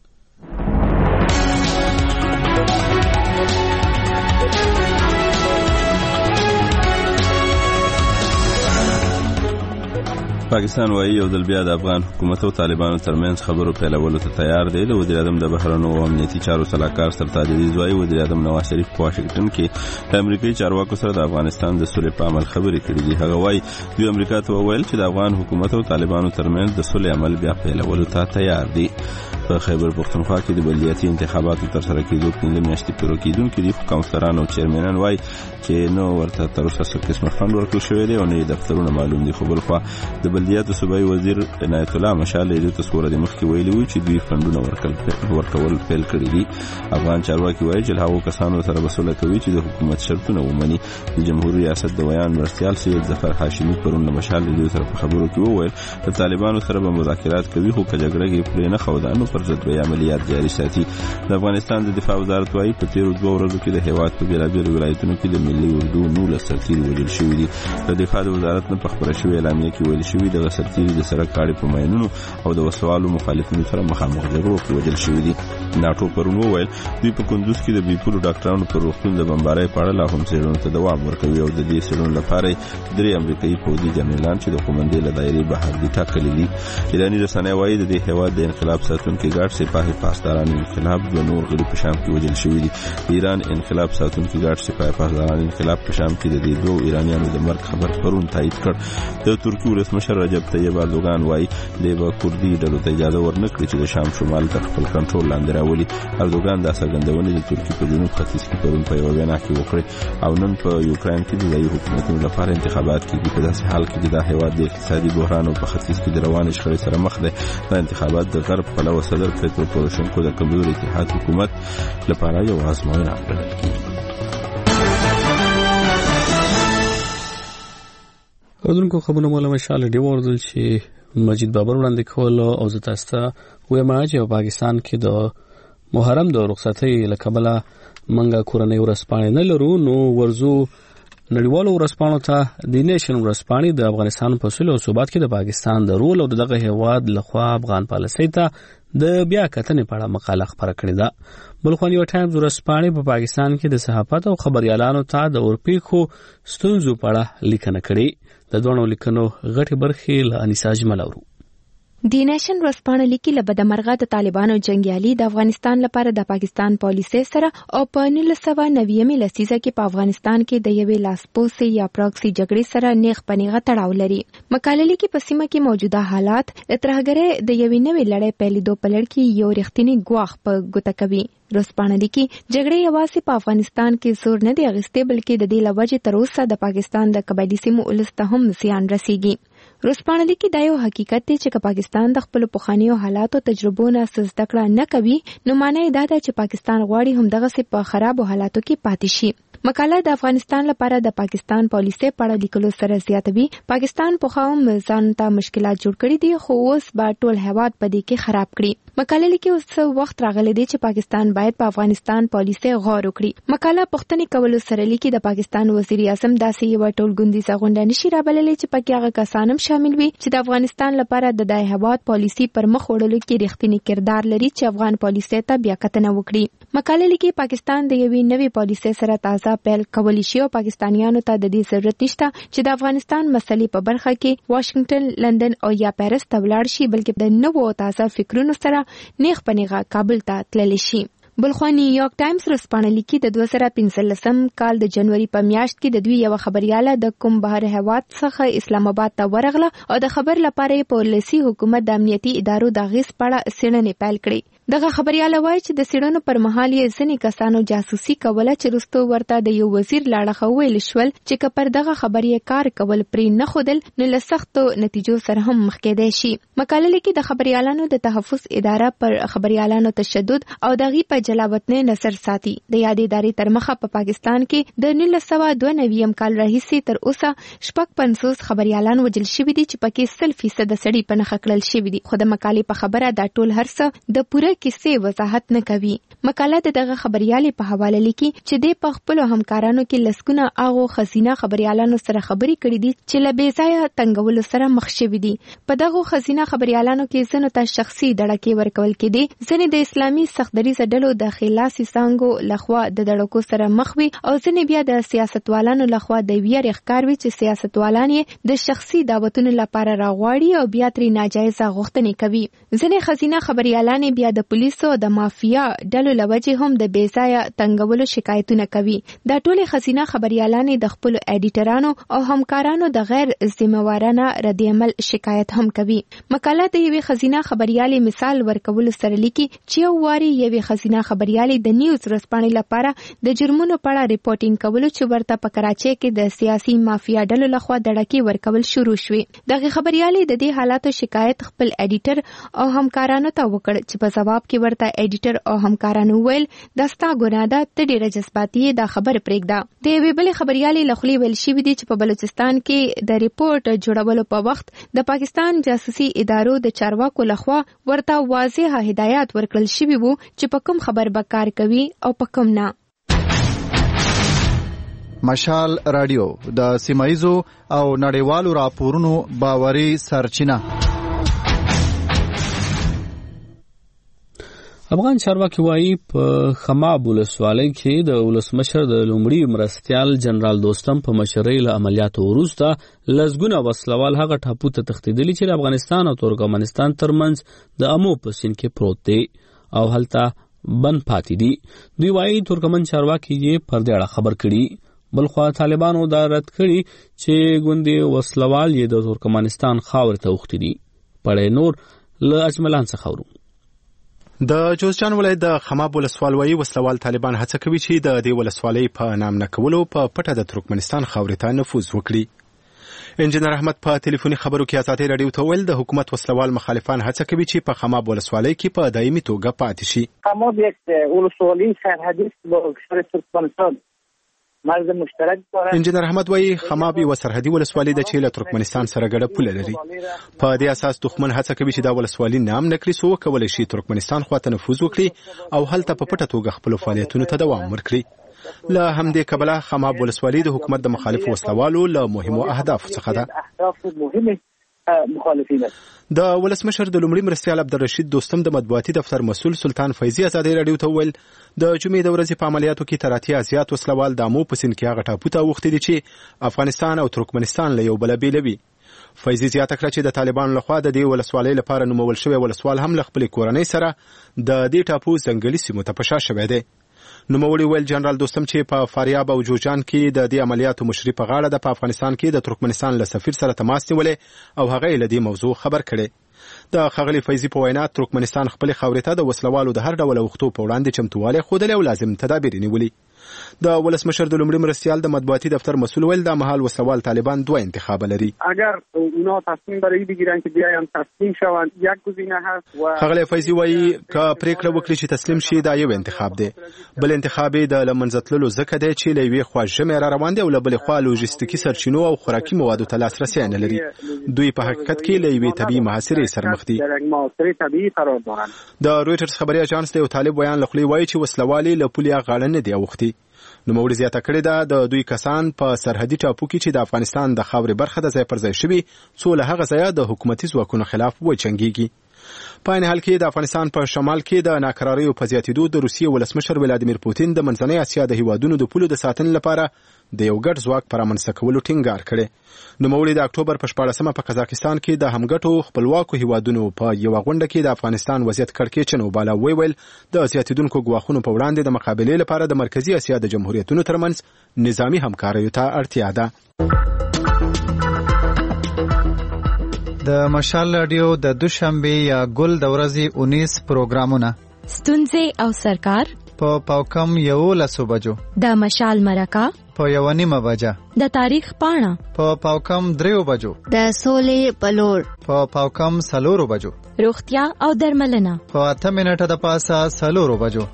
پاکستان وايي یو ځل بیا د افغان حکومت او طالبانو ترمنځ خبرو پیلولو ته تیار دی. د وزیر اعظم د بهرنیو او امنیتي چارو سلاکار سرتاج عزیز وايي وزیر اعظم نواز شریف په واشنگټن کې د امریکایي چارواکو سره د افغانستان د سولې په عمل خبرې کړې دي. هغه وايي دوی امریکا ته وویل چې د افغان حکومت او طالبانو ترمنځ د سولې عمل بیا پیلولو ته تیار دي. په خیبر پختونخوا کې د بلدیاتي انتخاباتو تر سره کېدو 15 میاشتې پوره کېدونکې دي. کونسلران او چیرمنان وايي چې نو ورته تر اوسه څه قسمه فند ورکړل شوی دی او نه دفترونه معلوم دي. خو بلخوا د بلدیاتو صوبایي وزیر عنایت الله مشال د تصور د مخکې ویلي وو چې دوی فندونه ورکول پیل کړی دي. افغان چارواکي وايي چې هغو کسانو سره وسوله کوي چې د حکومت شرطونه ومني. د جمهوریت ریاست د ویان مرستیال سید ظفر هاشمي پرون مشال د دوی سره په خبرو کې وویل د طالبانو سره به مذاکرات کوي خو که جګړه کې پرې نه خودانو پر ضد به عملیات جاري ساتي. د افغانستان د دفاع وزارت وايي په تیرو 2 ورځو کې د هیواد په بیلابیلو ولایتونو کې د ملي اردو 19 سرتیري وژل شوي دي. د دفاع وزارت نه په خبره شوې اعلامیه کې ویل شوي د سرتیري د سره کاړي په ماینونو او د وسوالو مخالفینو سره مخامخ جګړو کې وژل شوي دي. ناټو پرون وویل دوی په کندوز کې د بیپولو ډاکټرانو پر روغتون د بمبارۍ په اړه لا هم څېړنو ته دوام ورکوي او د دې څېړنو لپاره 3 امریکایي پوځي جنرالان چې د قومندې له دایرې بهر دي ټاکلي دي. ایراني رسنۍ وايي د دې هیواد د انقلاب ساتونکي ګارد سپاهي پاسداران انقلاب د نور غړي په شام کې وژل شوي دي. ایران انقلاب ساتونکي ګارد سپاهي پاسداران انقلاب په شام کې د دې 2 ایرانیانو د مرګ خبر پرون تایید کړ. د ترکیې ولسمشر رجب طیب اردوغان وايي لیبا کوردي ډلو ته اجازه ورنکړي چې د شام شمال تر خپل کنټرول لاندې راولي. اردوغان دا څرګندونې د ترکیې په جنوب ختیځ کې پرون په یوه وینا کې وکړې او نن په یوکراین کې د ځایي حکومتونو لپاره انتخابات کېږي. په داسې حال کې چې دا هیواد د اقتصادي بحران او په ختیځ کې د روانې شخړې سره مخ دی. دا انتخابات د غرب پلوه صدر پیټرو پوروشنکو د کمزوري اتحاد حکومت لپاره یو ازموینه ګڼل کېږي. اردوونکو خبرونه مولا مشال ډیو وردل چې مجید بابر وړاندې کول او زه تاسو ته وایم چې پاکستان کې د محرم د رخصتۍ له کبله منګه کورنۍ ورځپاڼې نه لرو نو ورزو نړیوالو ورځپاڼو ته د نیشن ورځپاڼې د افغانستان په سولې او ثبات کې د پاکستان د رول او دغه هیواد لخوا افغان پالیسۍ ته د بیا کتنې په اړه مقاله خپره کړې ده. بلخوا نیو ټایمز ورځپاڼې په پاکستان کې د صحافت او خبريالانو ته د اورپیښو ستونزو په اړه لیکنه کړې. د دوه لیکنو غټي برخې له انیسا جمال اورو. دی نیشن ورځپاڼه لیکي له بدمرغه د طالبانو جنگیالي د افغانستان لپاره د پاکستان پالیسۍ سره او په 1990 لسیزه کې په افغانستان کې د یوې لاسپوسي یا پراکسي جګړې سره نیغ پنیغه تړاو لري. مقاله لیکي په سیمه کې موجوده حالات د ترهګرۍ د یوې نوې لړۍ پیلېدو په لړ کې یو رښتینی ګواښ په ګوته کوي. ورځپاڼه لیکي جګړې یوازې په افغانستان کې زور نه دی اخیستی بلکې د دې له وجې تر اوسه د پاکستان د قبایلي سیمو ولس ته هم زیان رسیږي. ورځپاڼه لیکي دا یو حقیقت دی چې پاکستان د خپل پخوانیو حالاتو تجربو نه زده کړه نه کوي نو معنی دا ده چې پاکستان غواړي همدغسې په خرابو حالاتو کې پاتې شي. مقاله د افغانستان لپاره د پاکستان پالیسۍ په اړه لیکلو سره زیاتوي. پاکستان پخوا هم ځان ته مشکلات جوړ کړي دي خو اوس به ټول هیواد په دې کې خراب کړي. مقاله لیکي اوس وخت راغلی دی چې پاکستان باید په افغانستان پالیسۍ غور وکړي. مقاله پوښتنې کولو سره لیکي د پاکستان وزیر اعظم داسې یو ټولګوندیزه غونډه نشي رابللی چې پکې هغه کسان هم شامل وي چې د افغانستان لپاره د هیواد پالیسي پر مخ وړلو کې رښتینی کردار لري چې افغان پالیسي ته بیا کتنه وکړي. مقاله لیکي پاکستان د یوې نوې پالیسي سره تازه پیل کولی شي او پاکستانیانو ته د دې ضرورت نشته چې د افغانستان مسلې په برخه کې واشنگټن، لندن او یا پیرس ته ولاړ شي، بلکې د نوو تازه فکرونو سره نیغ په نیغه کابل ته تللی شي. بلخوا نیویارک ټایمز ورځپاڼه لیکي د 2015 کال د جنوري په میاشت کې د دوی یو خبرياله د کوم بهر هیواد څخه اسلام آباد ته ورغله او د خبر لپاره په ولسی حکومت د امنیتي ادارو د غیس پړه سړنې پیل کړې. دغه خبرياله وایي چې د سړنو پر مهال یې ځینې کسانو جاسوسي کوله چې رستو ورته د یو وزیر لاړه ویل شول چې کپر دغه خبرې کار کول پرې نه خودل نو له سختو نتیجو سره هم مخ کېدای شي. مقاله لیکي د خبريالانو د تحفظ اداره پر خبريالانو تشدد او دغه په جلاوطن نظر ساتي. د یادې ادارې تر مخه په پاکستان کې د 1992 کال راهیسې تر اوسه 55 خبريالان وجل شوي دي چې پکې 100% سړي په نخښه کړل شوي دي. خو د مقالې په خبره دا ټول هرڅه د پوره کیسې وضاحت نه کوي. مقاله دغه خبريالې په حواله لیکي چې د خپل همکارانو کې لسکونه اغو خزینه خبريالانو سره خبري کړې دي چې لبیزایا تنګول سره مخ شوي دي. په دغه خزینه خبريالانو کې ځنو ته شخصي دړکې ورکول کېدي، ځنې د اسلامي سختدریزه ډلو د خلاصي څنګه لخوا د دړکو سره مخ وي او ځنې بیا د سیاستوالانو لخوا د ویری ښکار وي چې سیاستوالان یې د شخصي دعوتونو لپاره راغواړي او بیا ترې ناجایزه غوښتنې کوي. ځنې خزینه خبريالان بیا د پولیسو د مافیا ډلو لوجه هم د بیځایه تنګولو شکایتونه کوي. دا ټول خزینه خبريالان د خپل اډیټرانو او همکارانو د غیر ذمہوارانه رد عمل شکایت هم کوي. مقاله د یوې خزینه خبريالې مثال ورکول سره لیکي چې یو واري یوې خزینه خبريالې د نیوز ورځپاڼې لپاره د جرمونو په اړه ریپورټینګ کولو چې ورته په کراچۍ کې د سیاسي مافیا ډلو لخوا دړکې ورکول شروع شوې. دغه خبريالې د دې حالاتو شکایت خپل اډیټر او همکارانو ته وکړ چې په جواب کې ورته اډیټر او همکارانو ویل داستا ګناه ده، ته ډېره جذباتي دا خبر پرېږده. د یوې بلې خبريالې له خولې ویل شوي دي چې په بلوچستان کې د ریپورټ جوړولو په وخت د پاکستان جاسوسي ادارو د چارواکو لخوا ورته واضح هدایات ورکړل شوي وو چې په کوم خبر به کار کوي او په کوم نه. مشال رادیو د سیمایزو او نړیوالو راپورونو باوري سرچینه. افغان چارواکي وایي په خماب ولسوالۍ کې د ولسمشر د لومړي مرستیال جنرال دوستم په مشرۍ له عملیاتو وروسته لسګونه وسلوال هغه ټاپو ته تښتېدلي چې د افغانستان او ترکمنستان ترمنځ د امو په سیند کې پروت دی او هلته بند پاتې دي. دوی وایي ترکمن چارواکي یې پر دې اړه خبر کړي. بلخوا طالبانو دا رد کړي چې ګوندې وسلوال یې د ترکمنستان خاورې ته اوښتي دي. پړی نور له اجملان څخه اورو. د جوزجان ولایت د خماب ولسوالۍ وسلوال طالبان هڅه کوي چې د دې ولسوالۍ په نام نه کولو په پټه د ترکمنستان خاورې ته نفوذ وکړي. انجنیر احمد په ټلیفوني خبرو کې ازادي رادیو ته ویل د حکومت وسلوال مخالفان هڅه کوي چې په خماب ولسوالۍ کې په دایمي توګه پاتې شي. خماب یک ولسوالۍ سرحدي با کشور ترکمنستان مرز مشترک داره. انجنیر احمد وایي خماب یو سرحدي ولسوالۍ ده چې له ترکمنستان سره ګډه پوله لري. په دې اساس دښمن هڅه کوي چې دا ولسوالۍ نام نکړي څو وکولای شي ترکمنستان خواته نفوذ وکړي او هلته په پټه توګه خپل فعالیتونو ته دوام ورکړي. له همدې کبله خماب ولسوالۍ د حکومت د مخالفو وسلوالو له مهمو اهدافو څخه ده. مخالفین د ولسمشر د لومړي مرستیال عبدالرشید دوستم د مطبوعاتي دفتر مسؤل سلطان فیضی ازادي رادیو ته ویل د جمعې د ورځې په عملیاتو کې تر اتیا زیات وسلوال د امو په سیند کې هغه ټاپو ته اوښتي دي چې افغانستان او ترکمنستان له یو بله بېلوي. فیضی زیاته کړه چې د طالبانو لخوا د دې ولسوالۍ لپاره نومول شوی ولسوال هم له خپلې کورنۍ سره د دې ټاپو ځنګلي سیمو ته په شا شوی دی. نوموړي ویل جنرال دوستم چې په فاریاب او جوجان کې د دې عملیاتو مشري په غاړه د افغانستان کې د ترکمنستان له سفیر سره تماس نیولې او هغه یې له دې موضوع خبر کړي. د ښاغلي فیضي په وینا ترکمنستان خپلې خاورې ته د وسلوالو د هر ډول اوښتو په وړاندې چمتووالی ښودلی او لازم تدابیر یې نیولي. د ولسمشر د لومړي مرستیال د مطبوعاتي دفتر مسئول ویل د مهال وسلوال طالبان دوه انتخاب لري. اگر اونا تصمیم برای بگیرن که بیاین تسلیم شوند یک گزینه هست و ښاغلی فیضي وایي که پریکړه وکړي چې تسلیم شي دا یو انتخاب دی. بل انتخاب یې د له منځه تللو ځکه دی چې له یوې خوا ژمی را روان دی او له بلې خوا لوژستیکي سرچینو او خوراکي موادو ته لاسرسی نه لري. دوی په حقیقت کې له یوې طبیعي محاصرې سره مخ دي. د رویټرز خبري اژانس د یو طالب بیان له خولې وایي چې وسلوالې له پولې غاړه نه دی اوښتي. دي. نوموړي زیاته کړې ده د دوی کسان په سرحدي ټاپو کې چې د افغانستان د خاورې برخه د ځای پر ځای شوي څو له هغه ځایه د حکومتي ځواکونو خلاف وجنګېږي. په عین حال کې د افغانستان په شمال کې د ناکراریو په زیاتېدو د روسیې ولسمشر ولادیمیر پوتین د منځنۍ اسیا د هیوادونو د پولو د ساتنې لپاره د یو ګډ ځواک پر رامنځته کولو ټینګار کړی. نوموړي د اکتوبر په 14مه په قزاقستان کې د همګټو خپلواکو هیوادونو په یوه غونډه کې د افغانستان وضعیت کړکېچن وباله. ویل د زیاتېدونکو ګواښونو په وړاندې د مقابلې لپاره د مرکزي اسیا د جمهوریتونو ترمنځ نظامي همکاریو ته اړتیا ده. د مشال رادیو د دوشنبه یا ګل د ورځې 19 پروګرامونه ستونزې او سرکار په پاوکم 11 بجو، د مشال مرکه په 1:30 بجه، د تاریخ پاڼه په پاوکم 3 بجو، د سولې پلور په پاوکم 4 بجو، روغتیا او درملنه په 8 منټه د پاسه 4 بجو.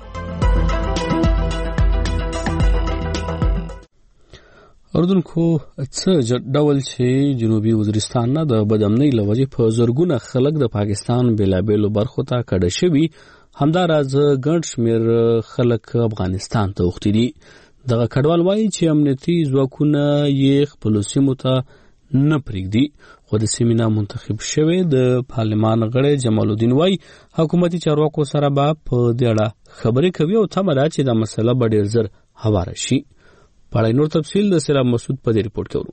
اردوونکو څه ډول چې جنوبي وزیرستان نه د بدامنۍ له وجې په زرګونه خلک د پاکستان بېلابېلو برخو ته کډه شوي، همداراز ګڼ شمېر خلک افغانستان ته اوښتي دي. دغه کډوال وایي چې امنیتي ځواکونه یې خپلو سیمو ته نه پرېږدي. خو د سیمې نه منتخب شوی د پارلمان غړی جمال الدین وایي حکومتي چارواکو سره به په دې اړه خبرې کوي او تمه ده چې دا مسله به ډېر ژر هواره شي. پړای نور تفصیل د سیراب مسعود په دې رپورټ کې ورو.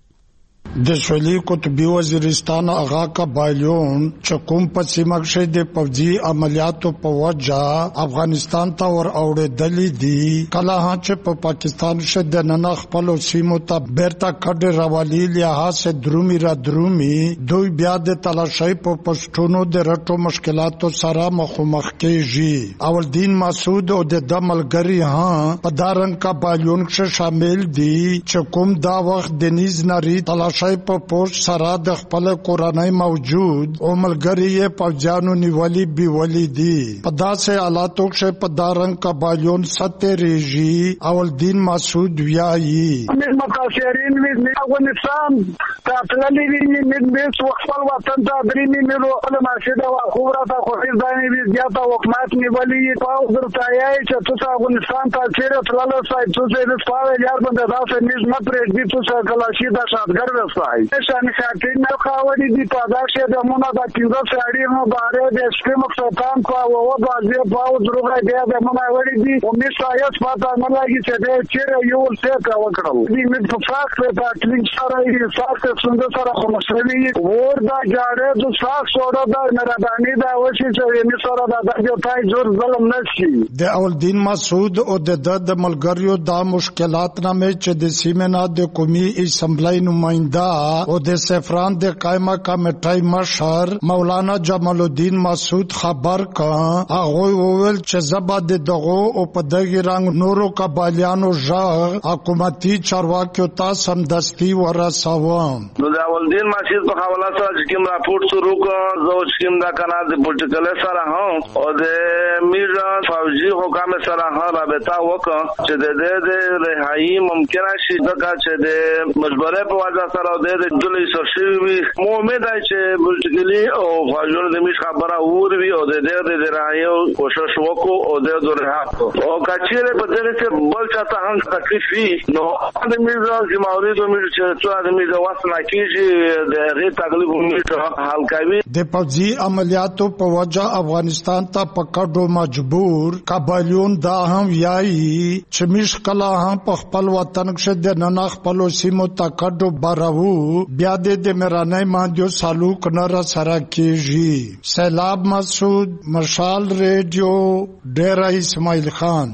د سویلي قطبي وزیرستان اغا قبایلون چکم په سیمه کې د پوځي عملیاتو په وجه افغانستان ته ور اوړېدلې دي. کله چې په پاکستان کې د نن خپل سیمو ته بیرته کډه راوالي لحاظ درومي را درومي دوی بیا د تلاشۍ په پښتونو د رټو مشکلاتو سره مخامخ کېږي. اول دین مسعود او د ملګری په دارن قبایلون کې شامل دي چې کوم دا وخت د نیز نری تلاشۍ په پوسټ سره د خپل کورنۍ موجود او ملګری یې پوجانو نیولي بیولي دي. په داسې حالاتو کې په دارن قبایلون سطح ریږي. اول دین مسعود ویایي متاثرین وي افغانستان تاسللی وی من بیس خپل وطن ته درېمي ملو له مرشد او خبره ته خو ځای وی زیاته حکومت نیولي او درتایا چې تاسو افغانستان ته چیرې تلل سای تاسو د سپاوی یار باندې تاسو نس نه پرېږدي تاسو کلاشي د شادګر شان شاکین نو خاوري دي په داسې د مونږه د 15 ساړي نو باره د سپم څوکان په وو بازي په دروغه دی د مونږه وړي دي او می سایس پاته نه لګي چې د چیرې یو څه کا وکړل دي می په فاکټ په اټلین سره یې فاکټ څنګه سره خو مسلمي ور دا جاړه د فاکټ سره د مردانی دا وشي چې می سره د یو تای زور ظلم نشي. د اول دین مسعود او د ملګریو دا مشکلات نامه چې د سیمنا د قومي اسمبلی نمائنده او د سفران د قائمه کمیټې مشر مولانا جمال الدین مسعود خبر کړ. هغه وویل چې زبد دغه او په دغه رنګ نورو قبایلیانو ژغ حکومتي چارواکیو ته سمدستي ورسوم. نو د اول دین مسعود په حواله سره چې کوم راپورټ شروع کړ زو چې کوم دا کنه د پولیټیکل سره او د میر فوجي حکام سره رابطه وکړه چې د رهایی ممکن شي ځکه چې د مجبورې په وجه سره د دلې سرشوي مومد چې پولیټیکلی او فوجونو د میش خبره وروي او د دې رايو کوشش وکړو او د رها او کچېره په دې کې بل چاته هم تکلیف وي نو د میزه چې ماوريدو میز چې څو د میزه واسنه کیږي د غیر تکلیف میز حل کوي. د پوځي عملیاتو په وجه افغانستان ته پکړو مجبور قبایلون دا هم یایي چې میش کله هم په خپل وطن کې د نن خپل سیمو ته کډو براو بیا د مرانه مانجو سالوک نه را سره کیږي. سیلاب مسعود مشال ریډیو ډیرا اسماعیل خان.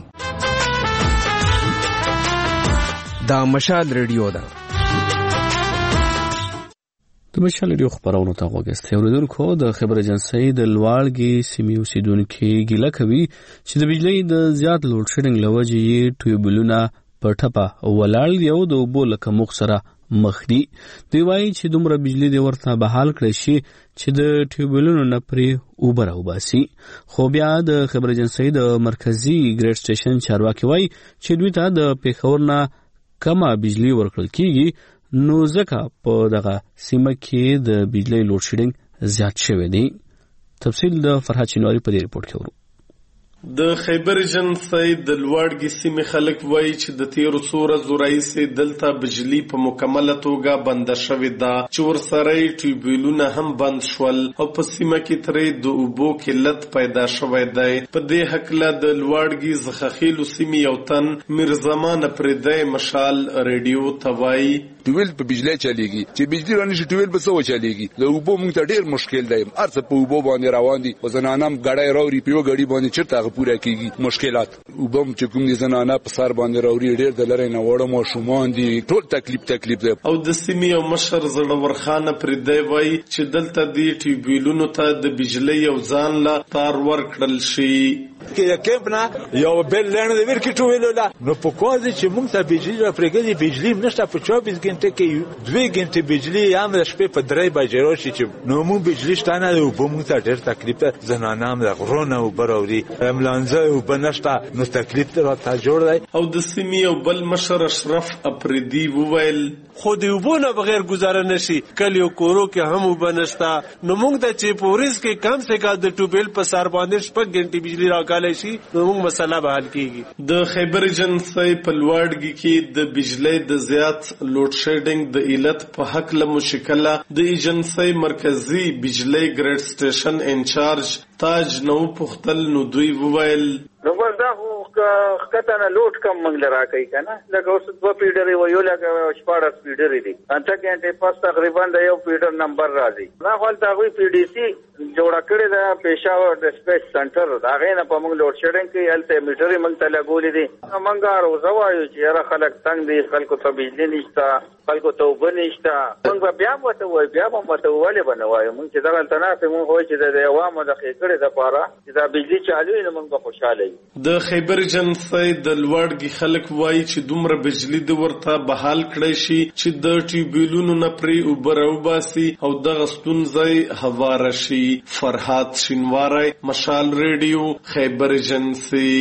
دا مشال ریډیو ده. د مشال ریډیو خبرونه ته وګورئ. اوریدونکو د خبر ایجنسی د لوړګي سیمې اوسیدونکو ګیله کوي چې د بجلی د زیات لوډ شیډینګ لوجې ټیوبلونه په ټپه ولاړ دی او د اوبو له کمښت سره مخ دي. دوی وایي چې دومره بجلی د ورته بحال کړی شي چې د ټیوبلونو نه پرې اوبه راوباسي. خو بیا د خبر ایجنسی د مرکزی ګریډ سټیشن چارواکي وایي چې دوی ته د پیښور نه کمه بجلی ورکړل کیږي نو ځکه په دغه سیمه کې د بجلی لوډ شیډینګ زیات شوی دی. تفصیل د فرحت چینواری په دې رپورټ کې ورو. د خیبر ایجنسی د لوړګي سیمې خلک وایي چې د تیرو څو ورځو راهیسې دلته بجلی په مکمله توګه بنده شوې ده چې ورسره یې ټیوبویلونه هم بند شول او په سیمه کې ترې د اوبو قلت پیدا شوی دی. په دې هکله د لوړګي زخخیلو سیمې یو تن میرزمان پردی مشال ریډیو ته وایي ټویل په بجلی چلیږي چې بجلی رانشي ټویل به څه وچلیږي. د اوبو موږ ته ډیر مشکل دی، هر څه په اوبو باندې روان دي او زنانم غړای راوري په یو غړي باندې چرته هغه پوره کیږي مشکلات. اوبو چې کوم دي زنانه په سر باندې راوري ډیر د لری نه وړو ماشومان دي ټول تکلیف دی. او د سیمې او مشر زړور خان پردی وایي چې دلته دی ټیوبویلونو ته د بجلی یو ځان لا تار ورکړل شي. کې کېمپ نه یو بل لنډ دی ورکی ټویل لا نو په کوزي چې موږ ته بجلی را پرګي بجلی نشته په 24 غنټه کې 2 غنټه بجلی هم د شپې په 3 بجې راشي چې نو موږ بجلی شته نه او په موږ ته ډېر تکلیف ده. زنانه هم د غرونه او براوري املانځه او بنشته نو تکلیف ته راته جوړ دی. او د سیمې او بل مشر اشرف افریدی وویل خو د وبونه بغیر گزاره نشي کلیو کورو کې هم وبنشتا نو موږ د چې پوریس کې کم سے کم د ټوبل په سر باندې شپږ غنټه بجلی راکاله شي نو موږ مسله به حل کیږي. د خیبر ایجنسی په لوړګي کې د بجلی د زیات لوډ شیډینګ د علت په حق له مشکله د ایجنسی مرکزی بجلی ګریډ سټیشن انچارج تاج نو پختل نو دوی وویل نو بس دا خکته نه لوټ کم منګل راکې کنه لکه اوس 2 پیډرې وایو لکه 14 پیډرې دي انته کې پاس تقریبا د یو پیډر نمبر راځي نه خپل تا وی پی ډی سی جوړ کړی دا پېښور ډیسپیچ سنټر دا غینه په موږ لوډ شیډینګ کې الته میټرې موږ ته لګولې دي موږ راو وایو چې را خلک څنګه دي خلکو ته بجلی نشته خلکو ته وبنيشته موږ بیا وته وای بیا هم وته ولې بنوای موږ چې دا تناسب موږ وای چې د عوامو د خېکړې د پاره چې دا بجلی چالو نه موږ خوشاله یو. د خیبر ایجنسی د لوړګي خلک وایي چې دومره بجلی د ورته بحال کړی شي چې د ټیوبویلونو نه پرې اوبه راوباسي او دغه ستونزې هواره شي. فرهاد شینواری مشال ریډیو خیبر ایجنسی.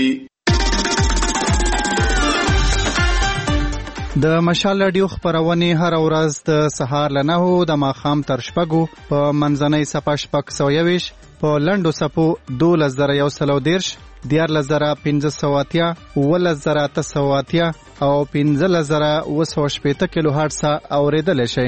د مشال رادیو خبرونه هر ورځ د سهار له 9 د ماښام تر 6 په منځنۍ صفه 620 په لندو صفو 2110 14580 11980 او 15980 کیلو هرتز اوریدل شي.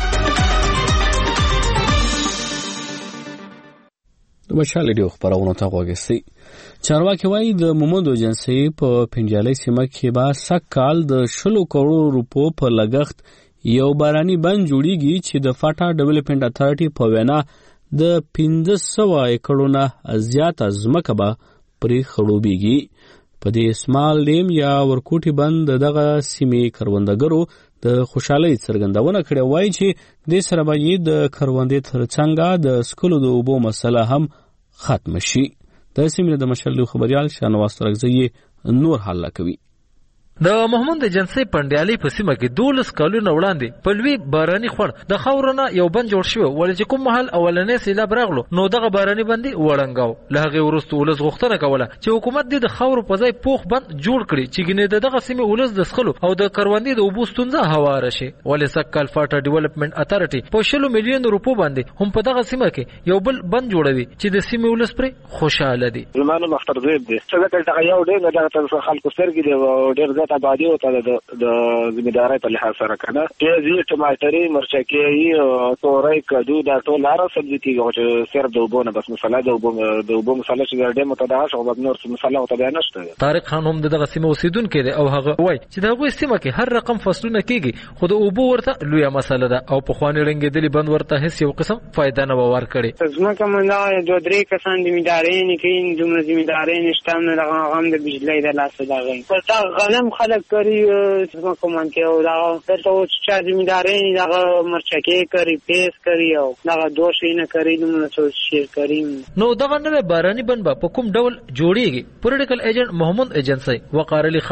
د مشال رادیو خبرونه ته وګورئ. چارواکي وایي د مومندو ایجنسی په پنجالي سیمه کې به سکهال د 10 کروڑ روپو په لګښت یو باراني بند جوړیږي چې د فاټا ډیولپمنٹ اتھارټي په وینا د 1500 ایکړونو زیات ځمکه به پرې خړوبېږي. په دې اسمال ډیم یا ورکوټي بند دغه سیمې کروندګرو د خوشحالۍ څرګندونه کړې وایي چې د سره به د کروندې ترڅنګ د سکلو د اوبو مسله هم ختم شي. د سیمې د مشال خبريال شانواز ترغزي نور حل کوي. د محمود ایجنسی پندیالي په سیمه کې 12 کالونه وړاندې په لوی باراني خور د خاورونه یو بند جوړ شو ولې چې کوم محل اولنې سیلاب راغلو نو دغه باراني بندي وړنګاو لهغه ورستو ولز غوښتنه کوله چې حکومت د خاورو په ځای پوخ بند جوړ کړي چې ګنې دغه سیمه ولز د سخلو او د کروندې د اوبو ستونزه هواره شي. ولې سکهال فاټا ډیولپمنٹ اتھارټي په 100 میلیون روپو باندې هم په دغه سیمه کې یو بل بند جوړوي چې د سیمه ولز پر خوشاله دي. زمانه مختار زید دي څنګه دغه یو ډېر دغه خلکو سرګي دی ډېر زیات آبادی او د ذمہداري په لحاظ سره کنه پیازي ټماټري مرچکي تورای کدو دا ټول لاره سبزي کیږي چې صرف د وبونه بس مساله د وبو مساله چې ډېر متداعش او نور مساله او تبع نشته. طارق خان هم دغه سیمه اوسیدونکو دی او هغه وای چې دغه سیمه کې هر رقم فصلونه کیږي خو د وبو ورته لویه مساله ده او په خواني رنګېدلې بند ورته هیڅ یو قسم فائدہ نه ور کړي. ځمکه مونږه دوه درې کسان ذمہداري نه کوي دومره ذمہداري نشته نه دغه غم د بجلی د لاسه دغه پر تا غنم خلک کوي څنګه کوم کې او دا ته چې ذمہداري دغه مرچکي کوي پیس کوي او دغه دوشي نه کوي نو څه شي کوي. نو دغه نوې باراني بند په کوم ډول جوړیږي؟ پولیټیکل ایجنټ محمود ایجنسی وقار علي خان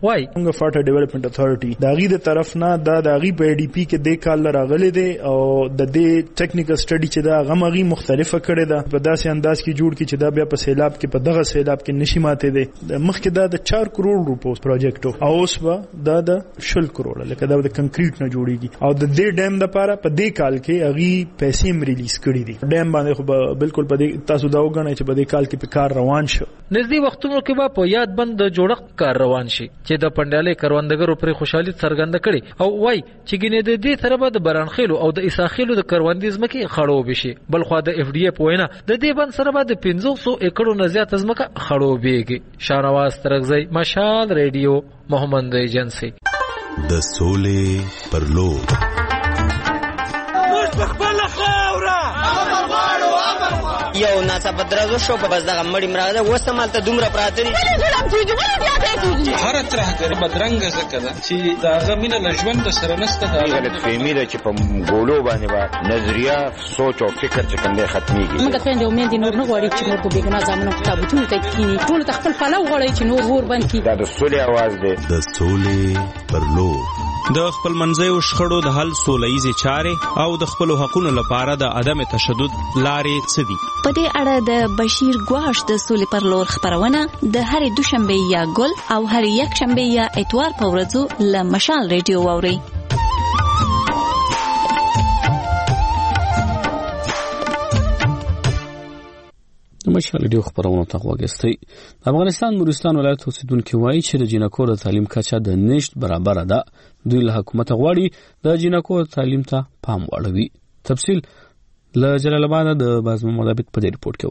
وای موږ فاټا ډیولپمنٹ اتھارټي دا غي د طرف نه دا غي په ډي پی کې د کال راغلي دي او د دې ټیکنیکل سټډي چې دا غمغي مختلفه کړي ده په داسې انداز کې جوړ کی چې دا بیا په سیلاب کې په دغه سیلاب کې نشي ماته دي مخکې دا د 4 کروڑ روپو پروجیکټ او اوس به دا د 10 کروڑ لکه دا د کنکریټ نه جوړیږي او د دې ډیم د لپاره په دې کال کې اغي پیسې هم ریلیز کړي دي ډیم باندې خو بالکل په دې تاسو دا وګڼئ چې په دې کال کې په کار روان شو نږدې وختونو کې به په یاد بند د جوړښت کار روان شي چې د پندالې کروندګرو پر خوشحالي څرګنده کړي او وای چې ګینه د دې سره به د برانخیلو او د اساخیلو د کروندې ځمکې خړوب شي بل خو د اف ډي اف وینا د دې بند سره به د 500 ایکړو نه زیات ځمکه خړوبېږي شاهنواز ترغزی مشال ریډیو محمد ایجنسی د سولې پر لور یو ناڅاپه درازو شو په بس دغه مړی مراغله وسته مالته دومره پراته دي هر ترهګر بدرنګ زکه ده چې دا غمینه لژوند سره نسته دا غلط فهمي ده چې په ګولو باندې با نظریه سوچ او فکر چې کوم ختميږي موږ ته د امید نور نه غواړي چې نور په بیګنا ځامنو کتابونه ته کینی ټول تخپل پلو غواړي چې نور ور باندې کی دا د سولې आवाज ده د سولې پر لور د خپل منځیو شخړو د حل سوله‌یزې چارې او د خپل حقوقو لپاره د عدم تشدد لارې څه دي په دې اړه د بشیر ګواش د سولې پر لور خبرونه د هرې دوشنبه یا ګل او هرې یک شنبه یا اتوار په ورځو له مشال ریډیو واورئ مشال ډیو خبرونه تاغوګستي افغانستان نورستان ولایت اوسیدونکو وایي چې د جنکو د تعلیم کچه د نشټ برابر ده دوی له حکومت غواړي د جنکو تعلیم ته پام وړوي تفصیل له جلال آباد د بازم مدابت په دې رپورت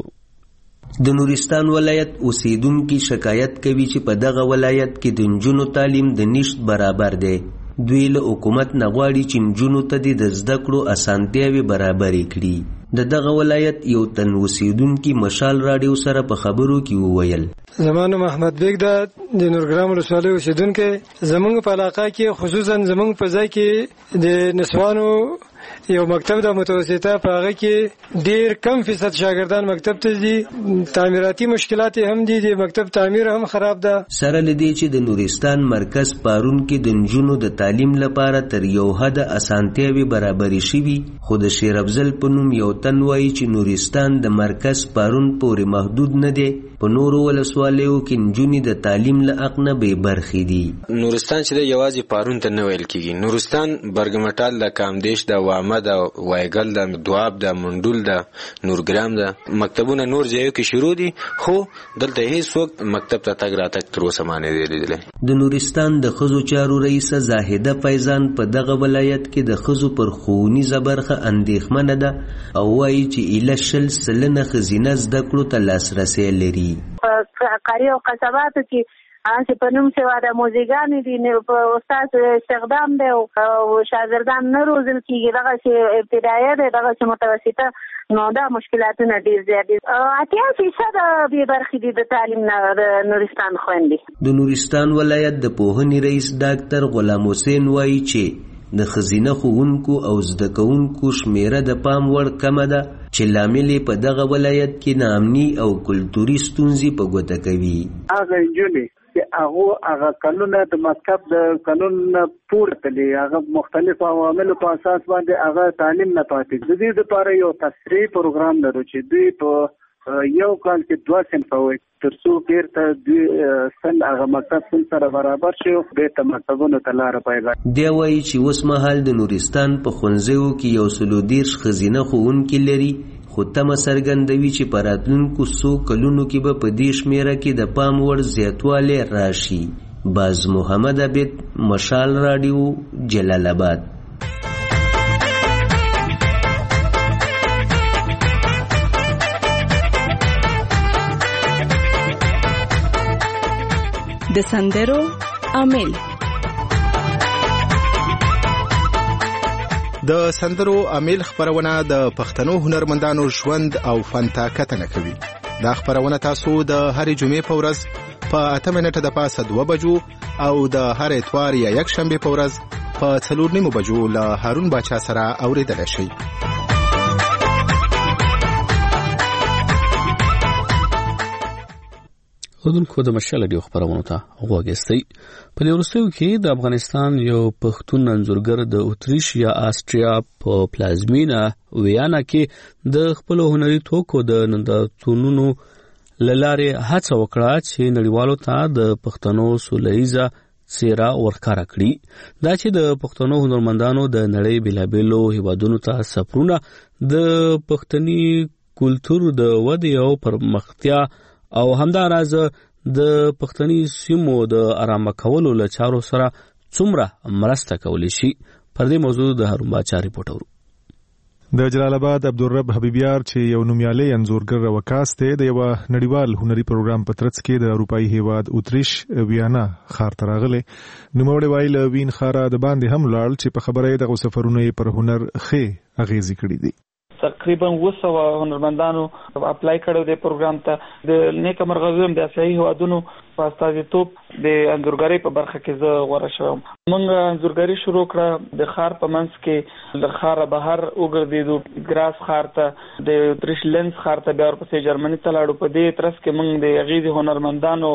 کې د نورستان ولایت اوسیدونکو شکایت کوي چې په دغه ولایت کې د نجونو تعلیم د نشټ برابر دی دوی له حکومت نه غواړي چې نجونو ته د زده کړو اسانتیاوي برابرې کړي دغه ولایت یو تن اوسیدونکو مشال رادیو سره په خبرو کې وویل زمانو محمد بیگ دا د نورګرام ولسوالۍ اوسیدونکو زمونږ په علاقه کې خصوصا زمونږ په ځای کې د نسوانو یو مکتب د متوسطه په هغه کې ډیر کم فیصد شاګردان مکتب ته دي تعمیراتي مشکلات هم دي د مکتب تعمیر هم خراب ده سره لدی چې د نورستان مرکز پارون کې د نجونو د تعلیم لپاره تر یو حد اسانتیاوي برابرې شوي خو د شیر افضل په نوم یو تن وایي چې نورستان د مرکز پارون پورې محدود نه دی په نورو ولسوالیو کې نجونې د تعلیم له حق نه بې برخې دي نورستان چې د یوازې پارون ته نه ویل کېږي نورستان برګمټال د کامدیش د وامه د وایګل د دواب د منډول د نورګرام د مکتبونه نور ځایو کې شروع دي خو دلته هیڅ وخت مکتب ته تګ راتګ تر اوسه مانه دی لیدلې د نورستان د خزو چارو رئیسه زاهده فیضان په دغه ولایت کې د خزو پر ښوونیزه برخه اندېښمنه ده او وایي چې ایله 100% ښځینه زده کړو ته لاسرسی لري په قريه او قصباتو کې چې په نوم سوا د موزیګانې دي په استاد استخدام دی او شاګردان نه روزل کېږي دغه چې ابتدایه دی دغه چې متوسطه نو دا مشکلاتونه ډېر زیات دي 80% بې برخې دي د تعلیم نه د نورستان خویندې د نورستان ولایت د پوهنې رئیس ډاکټر غلام حسین وایي چې د ښځینه ښوونکو او زده کوونکو شمیره د پام وړ کمه ده چې لامل په دغه ولایت کې ناامني او کلتوري ستونزې په ګوته کوي هغه نجونې چې هغه قانون د مکتب د قانون پورته دي هغه مختلف عواملو په اساس باندې هغه تعلیم نه پاتې د دې لپاره یو تصریح پروګرام لرو چې دوی په یو کال کې 2 صنفه وي ترڅو بیرته دوی سن هغه مکتب سره برابر شي بیرته مکتبونو ته لاره پیدا دی وایي چې اوس مهال د نورستان په ښوونځیو کې یو 130 ښځینه ښوونکي لري خو تمه څرګندوي چې په راتلونکو څو کلونو کې به په دې شمیره کې د پام وړ زیاتوالی راشي باز محمد عبید مشال رادیو جلال آباد د سندرو عامل د سندرو عامل خبرونه د پښتنو هنرمندانو ژوند او فن ته کتنه کوي دا خبرونه تاسو د هرې جمعې په ورځ په 8 منټه د پاسه 2 بجو او د هر اتوار یا یک شنبه په ورځ په 4 بجو له هارون باچا سره اوریدل شي اردوونکو د مشال رادیو خبرونه ته وګورئ. په دې وروستیو کې د افغانستان یو پښتون انځورګر د اتریش یا آسټریا په پلازمینا ویانا کې د خپل هنري توکو د نندارتونونو لاره هڅه وکړه چې نړیوالو ته د پښتنو سولهیزه څیره ورکاره کړي. دا چې د پښتنو هنرمندانو د نړۍ بیلابیلو هیوادونو ته سفرونه د پښتني کلتور د ودې او پرمختیا او همداراز د پښتني سیمو د آرامه کولو له چارو سره څومره مرسته کولی شي. پر دې موضوع د هارون باچا ریپورټ اورو. د جلال آباد عبدالرب حبیبیار چې یو نومیالی انځورګر وکاس دی د یو نړیوال هنري پروګرام په ترڅ کې د اروپאי هیواد اتریش ویانا ښار ته راغلی. نوموړی وایي له وین ښاره د باندې هم لاړ چې په خبره یې دغه سفرونه یې پر هنر ښې اغېزې کړي دي. تقریبا 200 هنرمندانو اپلای کړو د پروګرام ته. د نیک مرغه د اسیایي هیوادونو په استازیتوب د انځورګری په برخه کې زه غوړه شوم. موږ انځورګری شروع کړه د ښار په منځ کې د ښار بهر وګرځېدو ګراس ښار ته د اتریش لینز ښار ته بیا ورپسې جرمني ته لاړو. په دې ترڅ کې موږ د هغې هنرمندانو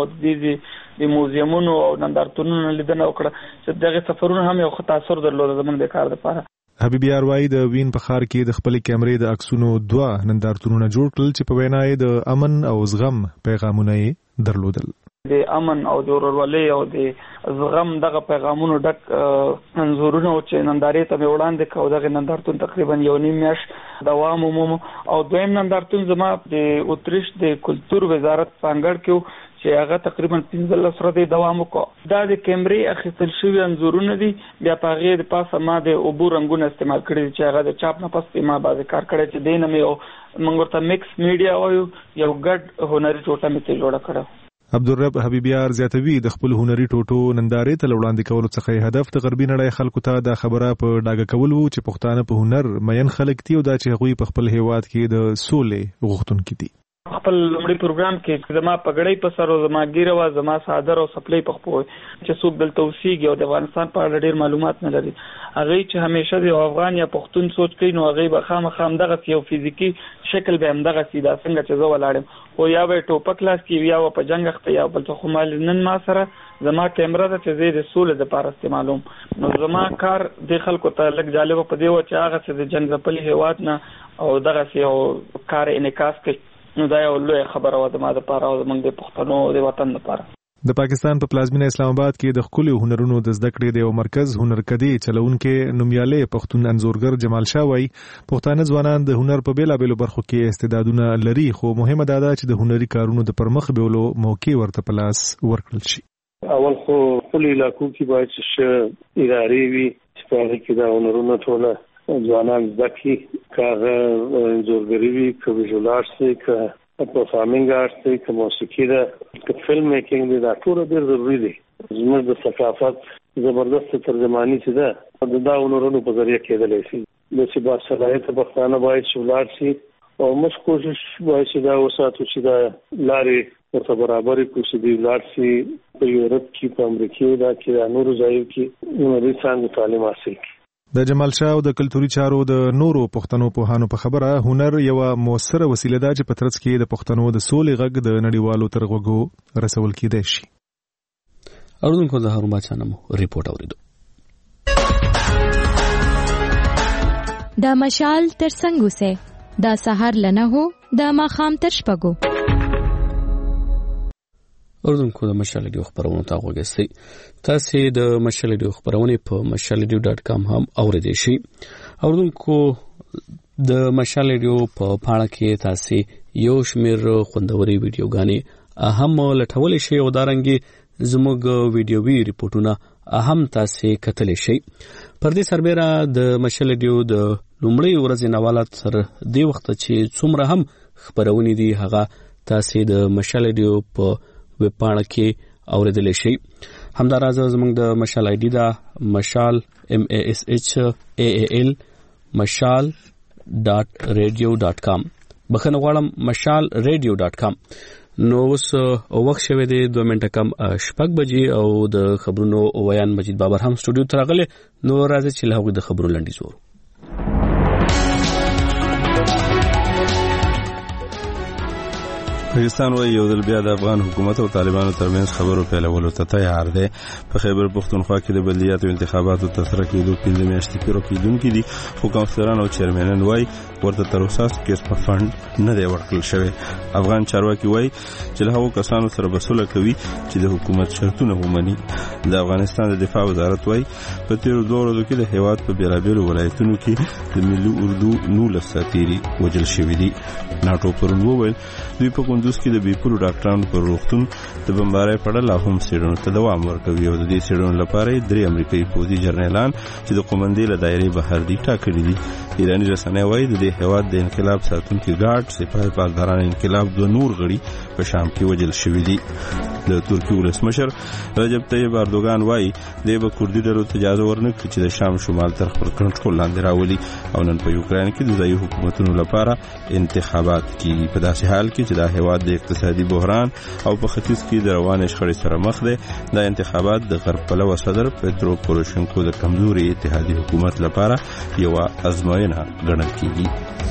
د موزیمونو او نندارتونونو لیدنه وکړه چې دغه سفرونه هم یو ښه تاثیر درلوده زموږ د کار لپاره. حبیبیار وایي د وین په ښار کې د خپل کیمرې د عکسونو 2 نندارتونونه جوړ کړل چې په وینا یې د امن او زغم پیغامونه یې درلودل. د امن او د ورورولۍ او د زغم دغه پیغامونو ډک انځورونه چې نندارې ته مې وړاندې کړو. دغه نندارتون تقریبا 1.5 میاشت دوام ومومو. او دویم نندارتون زما د اتریش د کلتور وزارت څنګه کې چې هغه تقریبا 15 ورځې دوام وکړ. دا د کیمرې اخیستل شوی انځورونه دي. بیا په هغې د پاسه ما د اوبو رنګونه استعمال کړي چې هغه د چاپ نه پس ما بعضې کار کړی چې دی نه مې موږ ورته مکس میډیا وایو یو ګډ هنري ټوټه مې ترې جوړه کړه. عبدالرب حبیبیار زیاتوي د خپل هنري ټوټو نندارې ته وړاندې کولو څخه هدف د غربي نړۍ خلکو ته دا خبره په ډاګه کول وو چې پښتانه په هنر مین خلک دي او دا چې هغوی په خپل هیواد کې د سولې غوښتونکي دي. خپل لومړی پروګرام کې زما پګړۍ په سر او زما ګیره وا زما صادر او سپلای په خپل چې څوک دلته اوسېږي او د افغانستان په اړه ډېر معلومات نه لري. هغه چې همیشه د افغان یا پښتون سوچ کوي نو هغه به خامخا دغه یو فزیکی شکل به هم دغه سیده څنګه چې زه ولاړم او یا به ټوپک لاس کې یا په جنگ اخته یا بل څه مال نن ما سره زما کیمرا ته چې زه د سولې لپاره استعمالوم. نو زما کار د خلکو ته لږ جالب په دی و چې هغه چې د جنگ ځپلي هیواد نه او دغه یو کار انعکاس کوي. نو دا یو لوی خبره و د ما لپاره او زموږ د پښتنو د وطن لپاره. د پاکستان په پلازمینه اسلام آباد کې د خولي هنرونو د زده کړې د یو مرکز هنرکدي چلونکو نومیالی پښتون انځورګر جمال شاه وایي پښتانه ځوانان د هنر په بیلابېلو برخو کې استعدادونه لري خو مهمه دا ده چې د هنري کارونو د پرمخ بیولو موقع ورته په لاس ورکړل شي. اول خو خپل علاقو کې باید چې ادارې وي چې په هغه کې دا هنرونه ټوله ځوانان زده کړي. کار انځورګري وي که ویژوال آرټس وي که پرفارمینګ آرټس دی که موسیقي ده که فلم میکینګ دی دا ټول ډېر ضروري دي. زموږ د ثقافت زبردست ترجمانی چې ده د دا هنرونو په ذریعه کېدلی شي. داسې باصلاحیته پښتانه باید چې ولاړ شي او موږ کوشش باید چې دا وساتو چې دا لارې ورته برابرې کړو چې دوی ولاړ شي په یورپ کې په امریکې دا کې دا نورو ځایو کې هنري څانګو تعلیم حاصل کړي. د جمال شاه او د کلتوري چارو د نورو پښتنو پوهانو په خبره هنر یو موثره وسیله ده چې په ترڅ کې د پښتنو د سولې غږ د نړیوالو تر غوږو رسول کېدای شي. اردوونکو د هارون باچا نمو ریپورټ اوریدو. د مشال تر څنګ اوسه د سحر لنه هو د ماخام تر شپږو. اردوونکو د مشال رادیو خبرونه ته وګورئ. تاسو د مشال رادیو خبرونه په mashalradio.com هم اوریدئ شئ. اردوونکو د مشال رادیو په پاڼه کې تاسو یو شمېر خوندوري ویډیوګانې هم لټول شئ او دارنګي زموږ ویډیووي ریپورتونه هم تاسو کتلی شئ. پر دې سربېره د مشال رادیو د لومړۍ ورځې نوالات سره دی وخت چې څومره هم خبرونه دي هغه تاسو د مشال رادیو په ویب پاڼه کې اوریدلی شئ. همداراز زموږ د مشال آی ډي دا مشال MASHAL mashal.radio.com بخنه غواړم mashalradio.com. نو اوس وخت شوه دی 2 منټه کم 6 بجې او د خبرونو ویان مجید بابر هم سټوډیو ته راغلی. نو راځي چې له هغوی د خبرونو لنډیز وورو. پاکستان وايي یو ځل بیا د افغان حکومت او طالبانو ترمنځ خبرو پیلولو ته تیار دی. په خیبر پښتونخوا کې د بلدیاتو انتخاباتو ترسره کېدو 15 میاشتې پوره کېدونکې دي، خو کونسلران او چیرمنان وايي ورته تر اوسه کیس په فند نه دی ورکړل شوی. افغان چارواکي وايي چې له هغو کسانو سره به سوله کوي چې د حکومت شرطونه ومني. د افغانستان د دفاع وزارت وايي په تیرو 2 ورځو کې د هیواد په بیلابیلو ولایتونو کې د ملي اردو 19 ساتيري وژل شوي دي. ناټو پرون وویل دوی په کندوز کې د بیپورو ډاکټرانو پر روغتون د بمبارۍ په اړه لا هم څېړنو ته دوام ورکوي او د دې څېړنو لپاره 3 امریکایي پوځي جرنیلان چې د قومندې له دایرې بهر دي ټاکلي دي. ایراني رسنۍ وايي د دې هیواد د انقلاب ساتونکي ګارد سپاه پاسداران انقلاب 2 نور غړي په شام کې وژل شوي دي. د ترکیې ولسمشر رجب طیب اردوغان وايي د به کوردي ډلو ته اجازه ورنکړي چې د شام شمال تر خپل کنټرول لاندې راولي او نن په یوکرين کې د ځایي حکومتونو لپاره انتخابات کیږي. په داسې حال کې چې د هیواد د اقتصادي بحران او په ختیځ کې د روانې شخړې سره مخ دی، د انتخابات د غرب پلوه صدر پترو پوروشنکو د کمزوري اتحادي حکومت لپاره یو ازموینه ګڼل کیږي.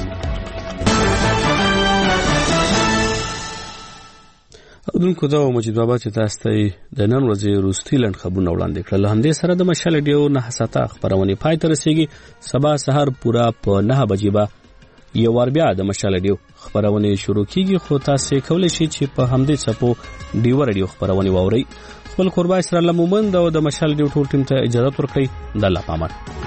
اودونکو دا مجید بابا چې تاسو ته د نن ورځې روستي لند خبرونه وړاندې کړل. همدې سره د مشال ډیو نه حساته خبرونه پای ته رسیږي. سبا سحر پورا په 9 بجې به یو ور بیا د مشال ډیو خبرونه شروع کیږي، خو تاسو کولای شئ چې په همدې چپو ډیو رادیو خبرونه واورئ. خپل قربا اسرائیل مومند او د مشال ډیو ټول ټیم ته اجازه ورکړئ. د الله پامان.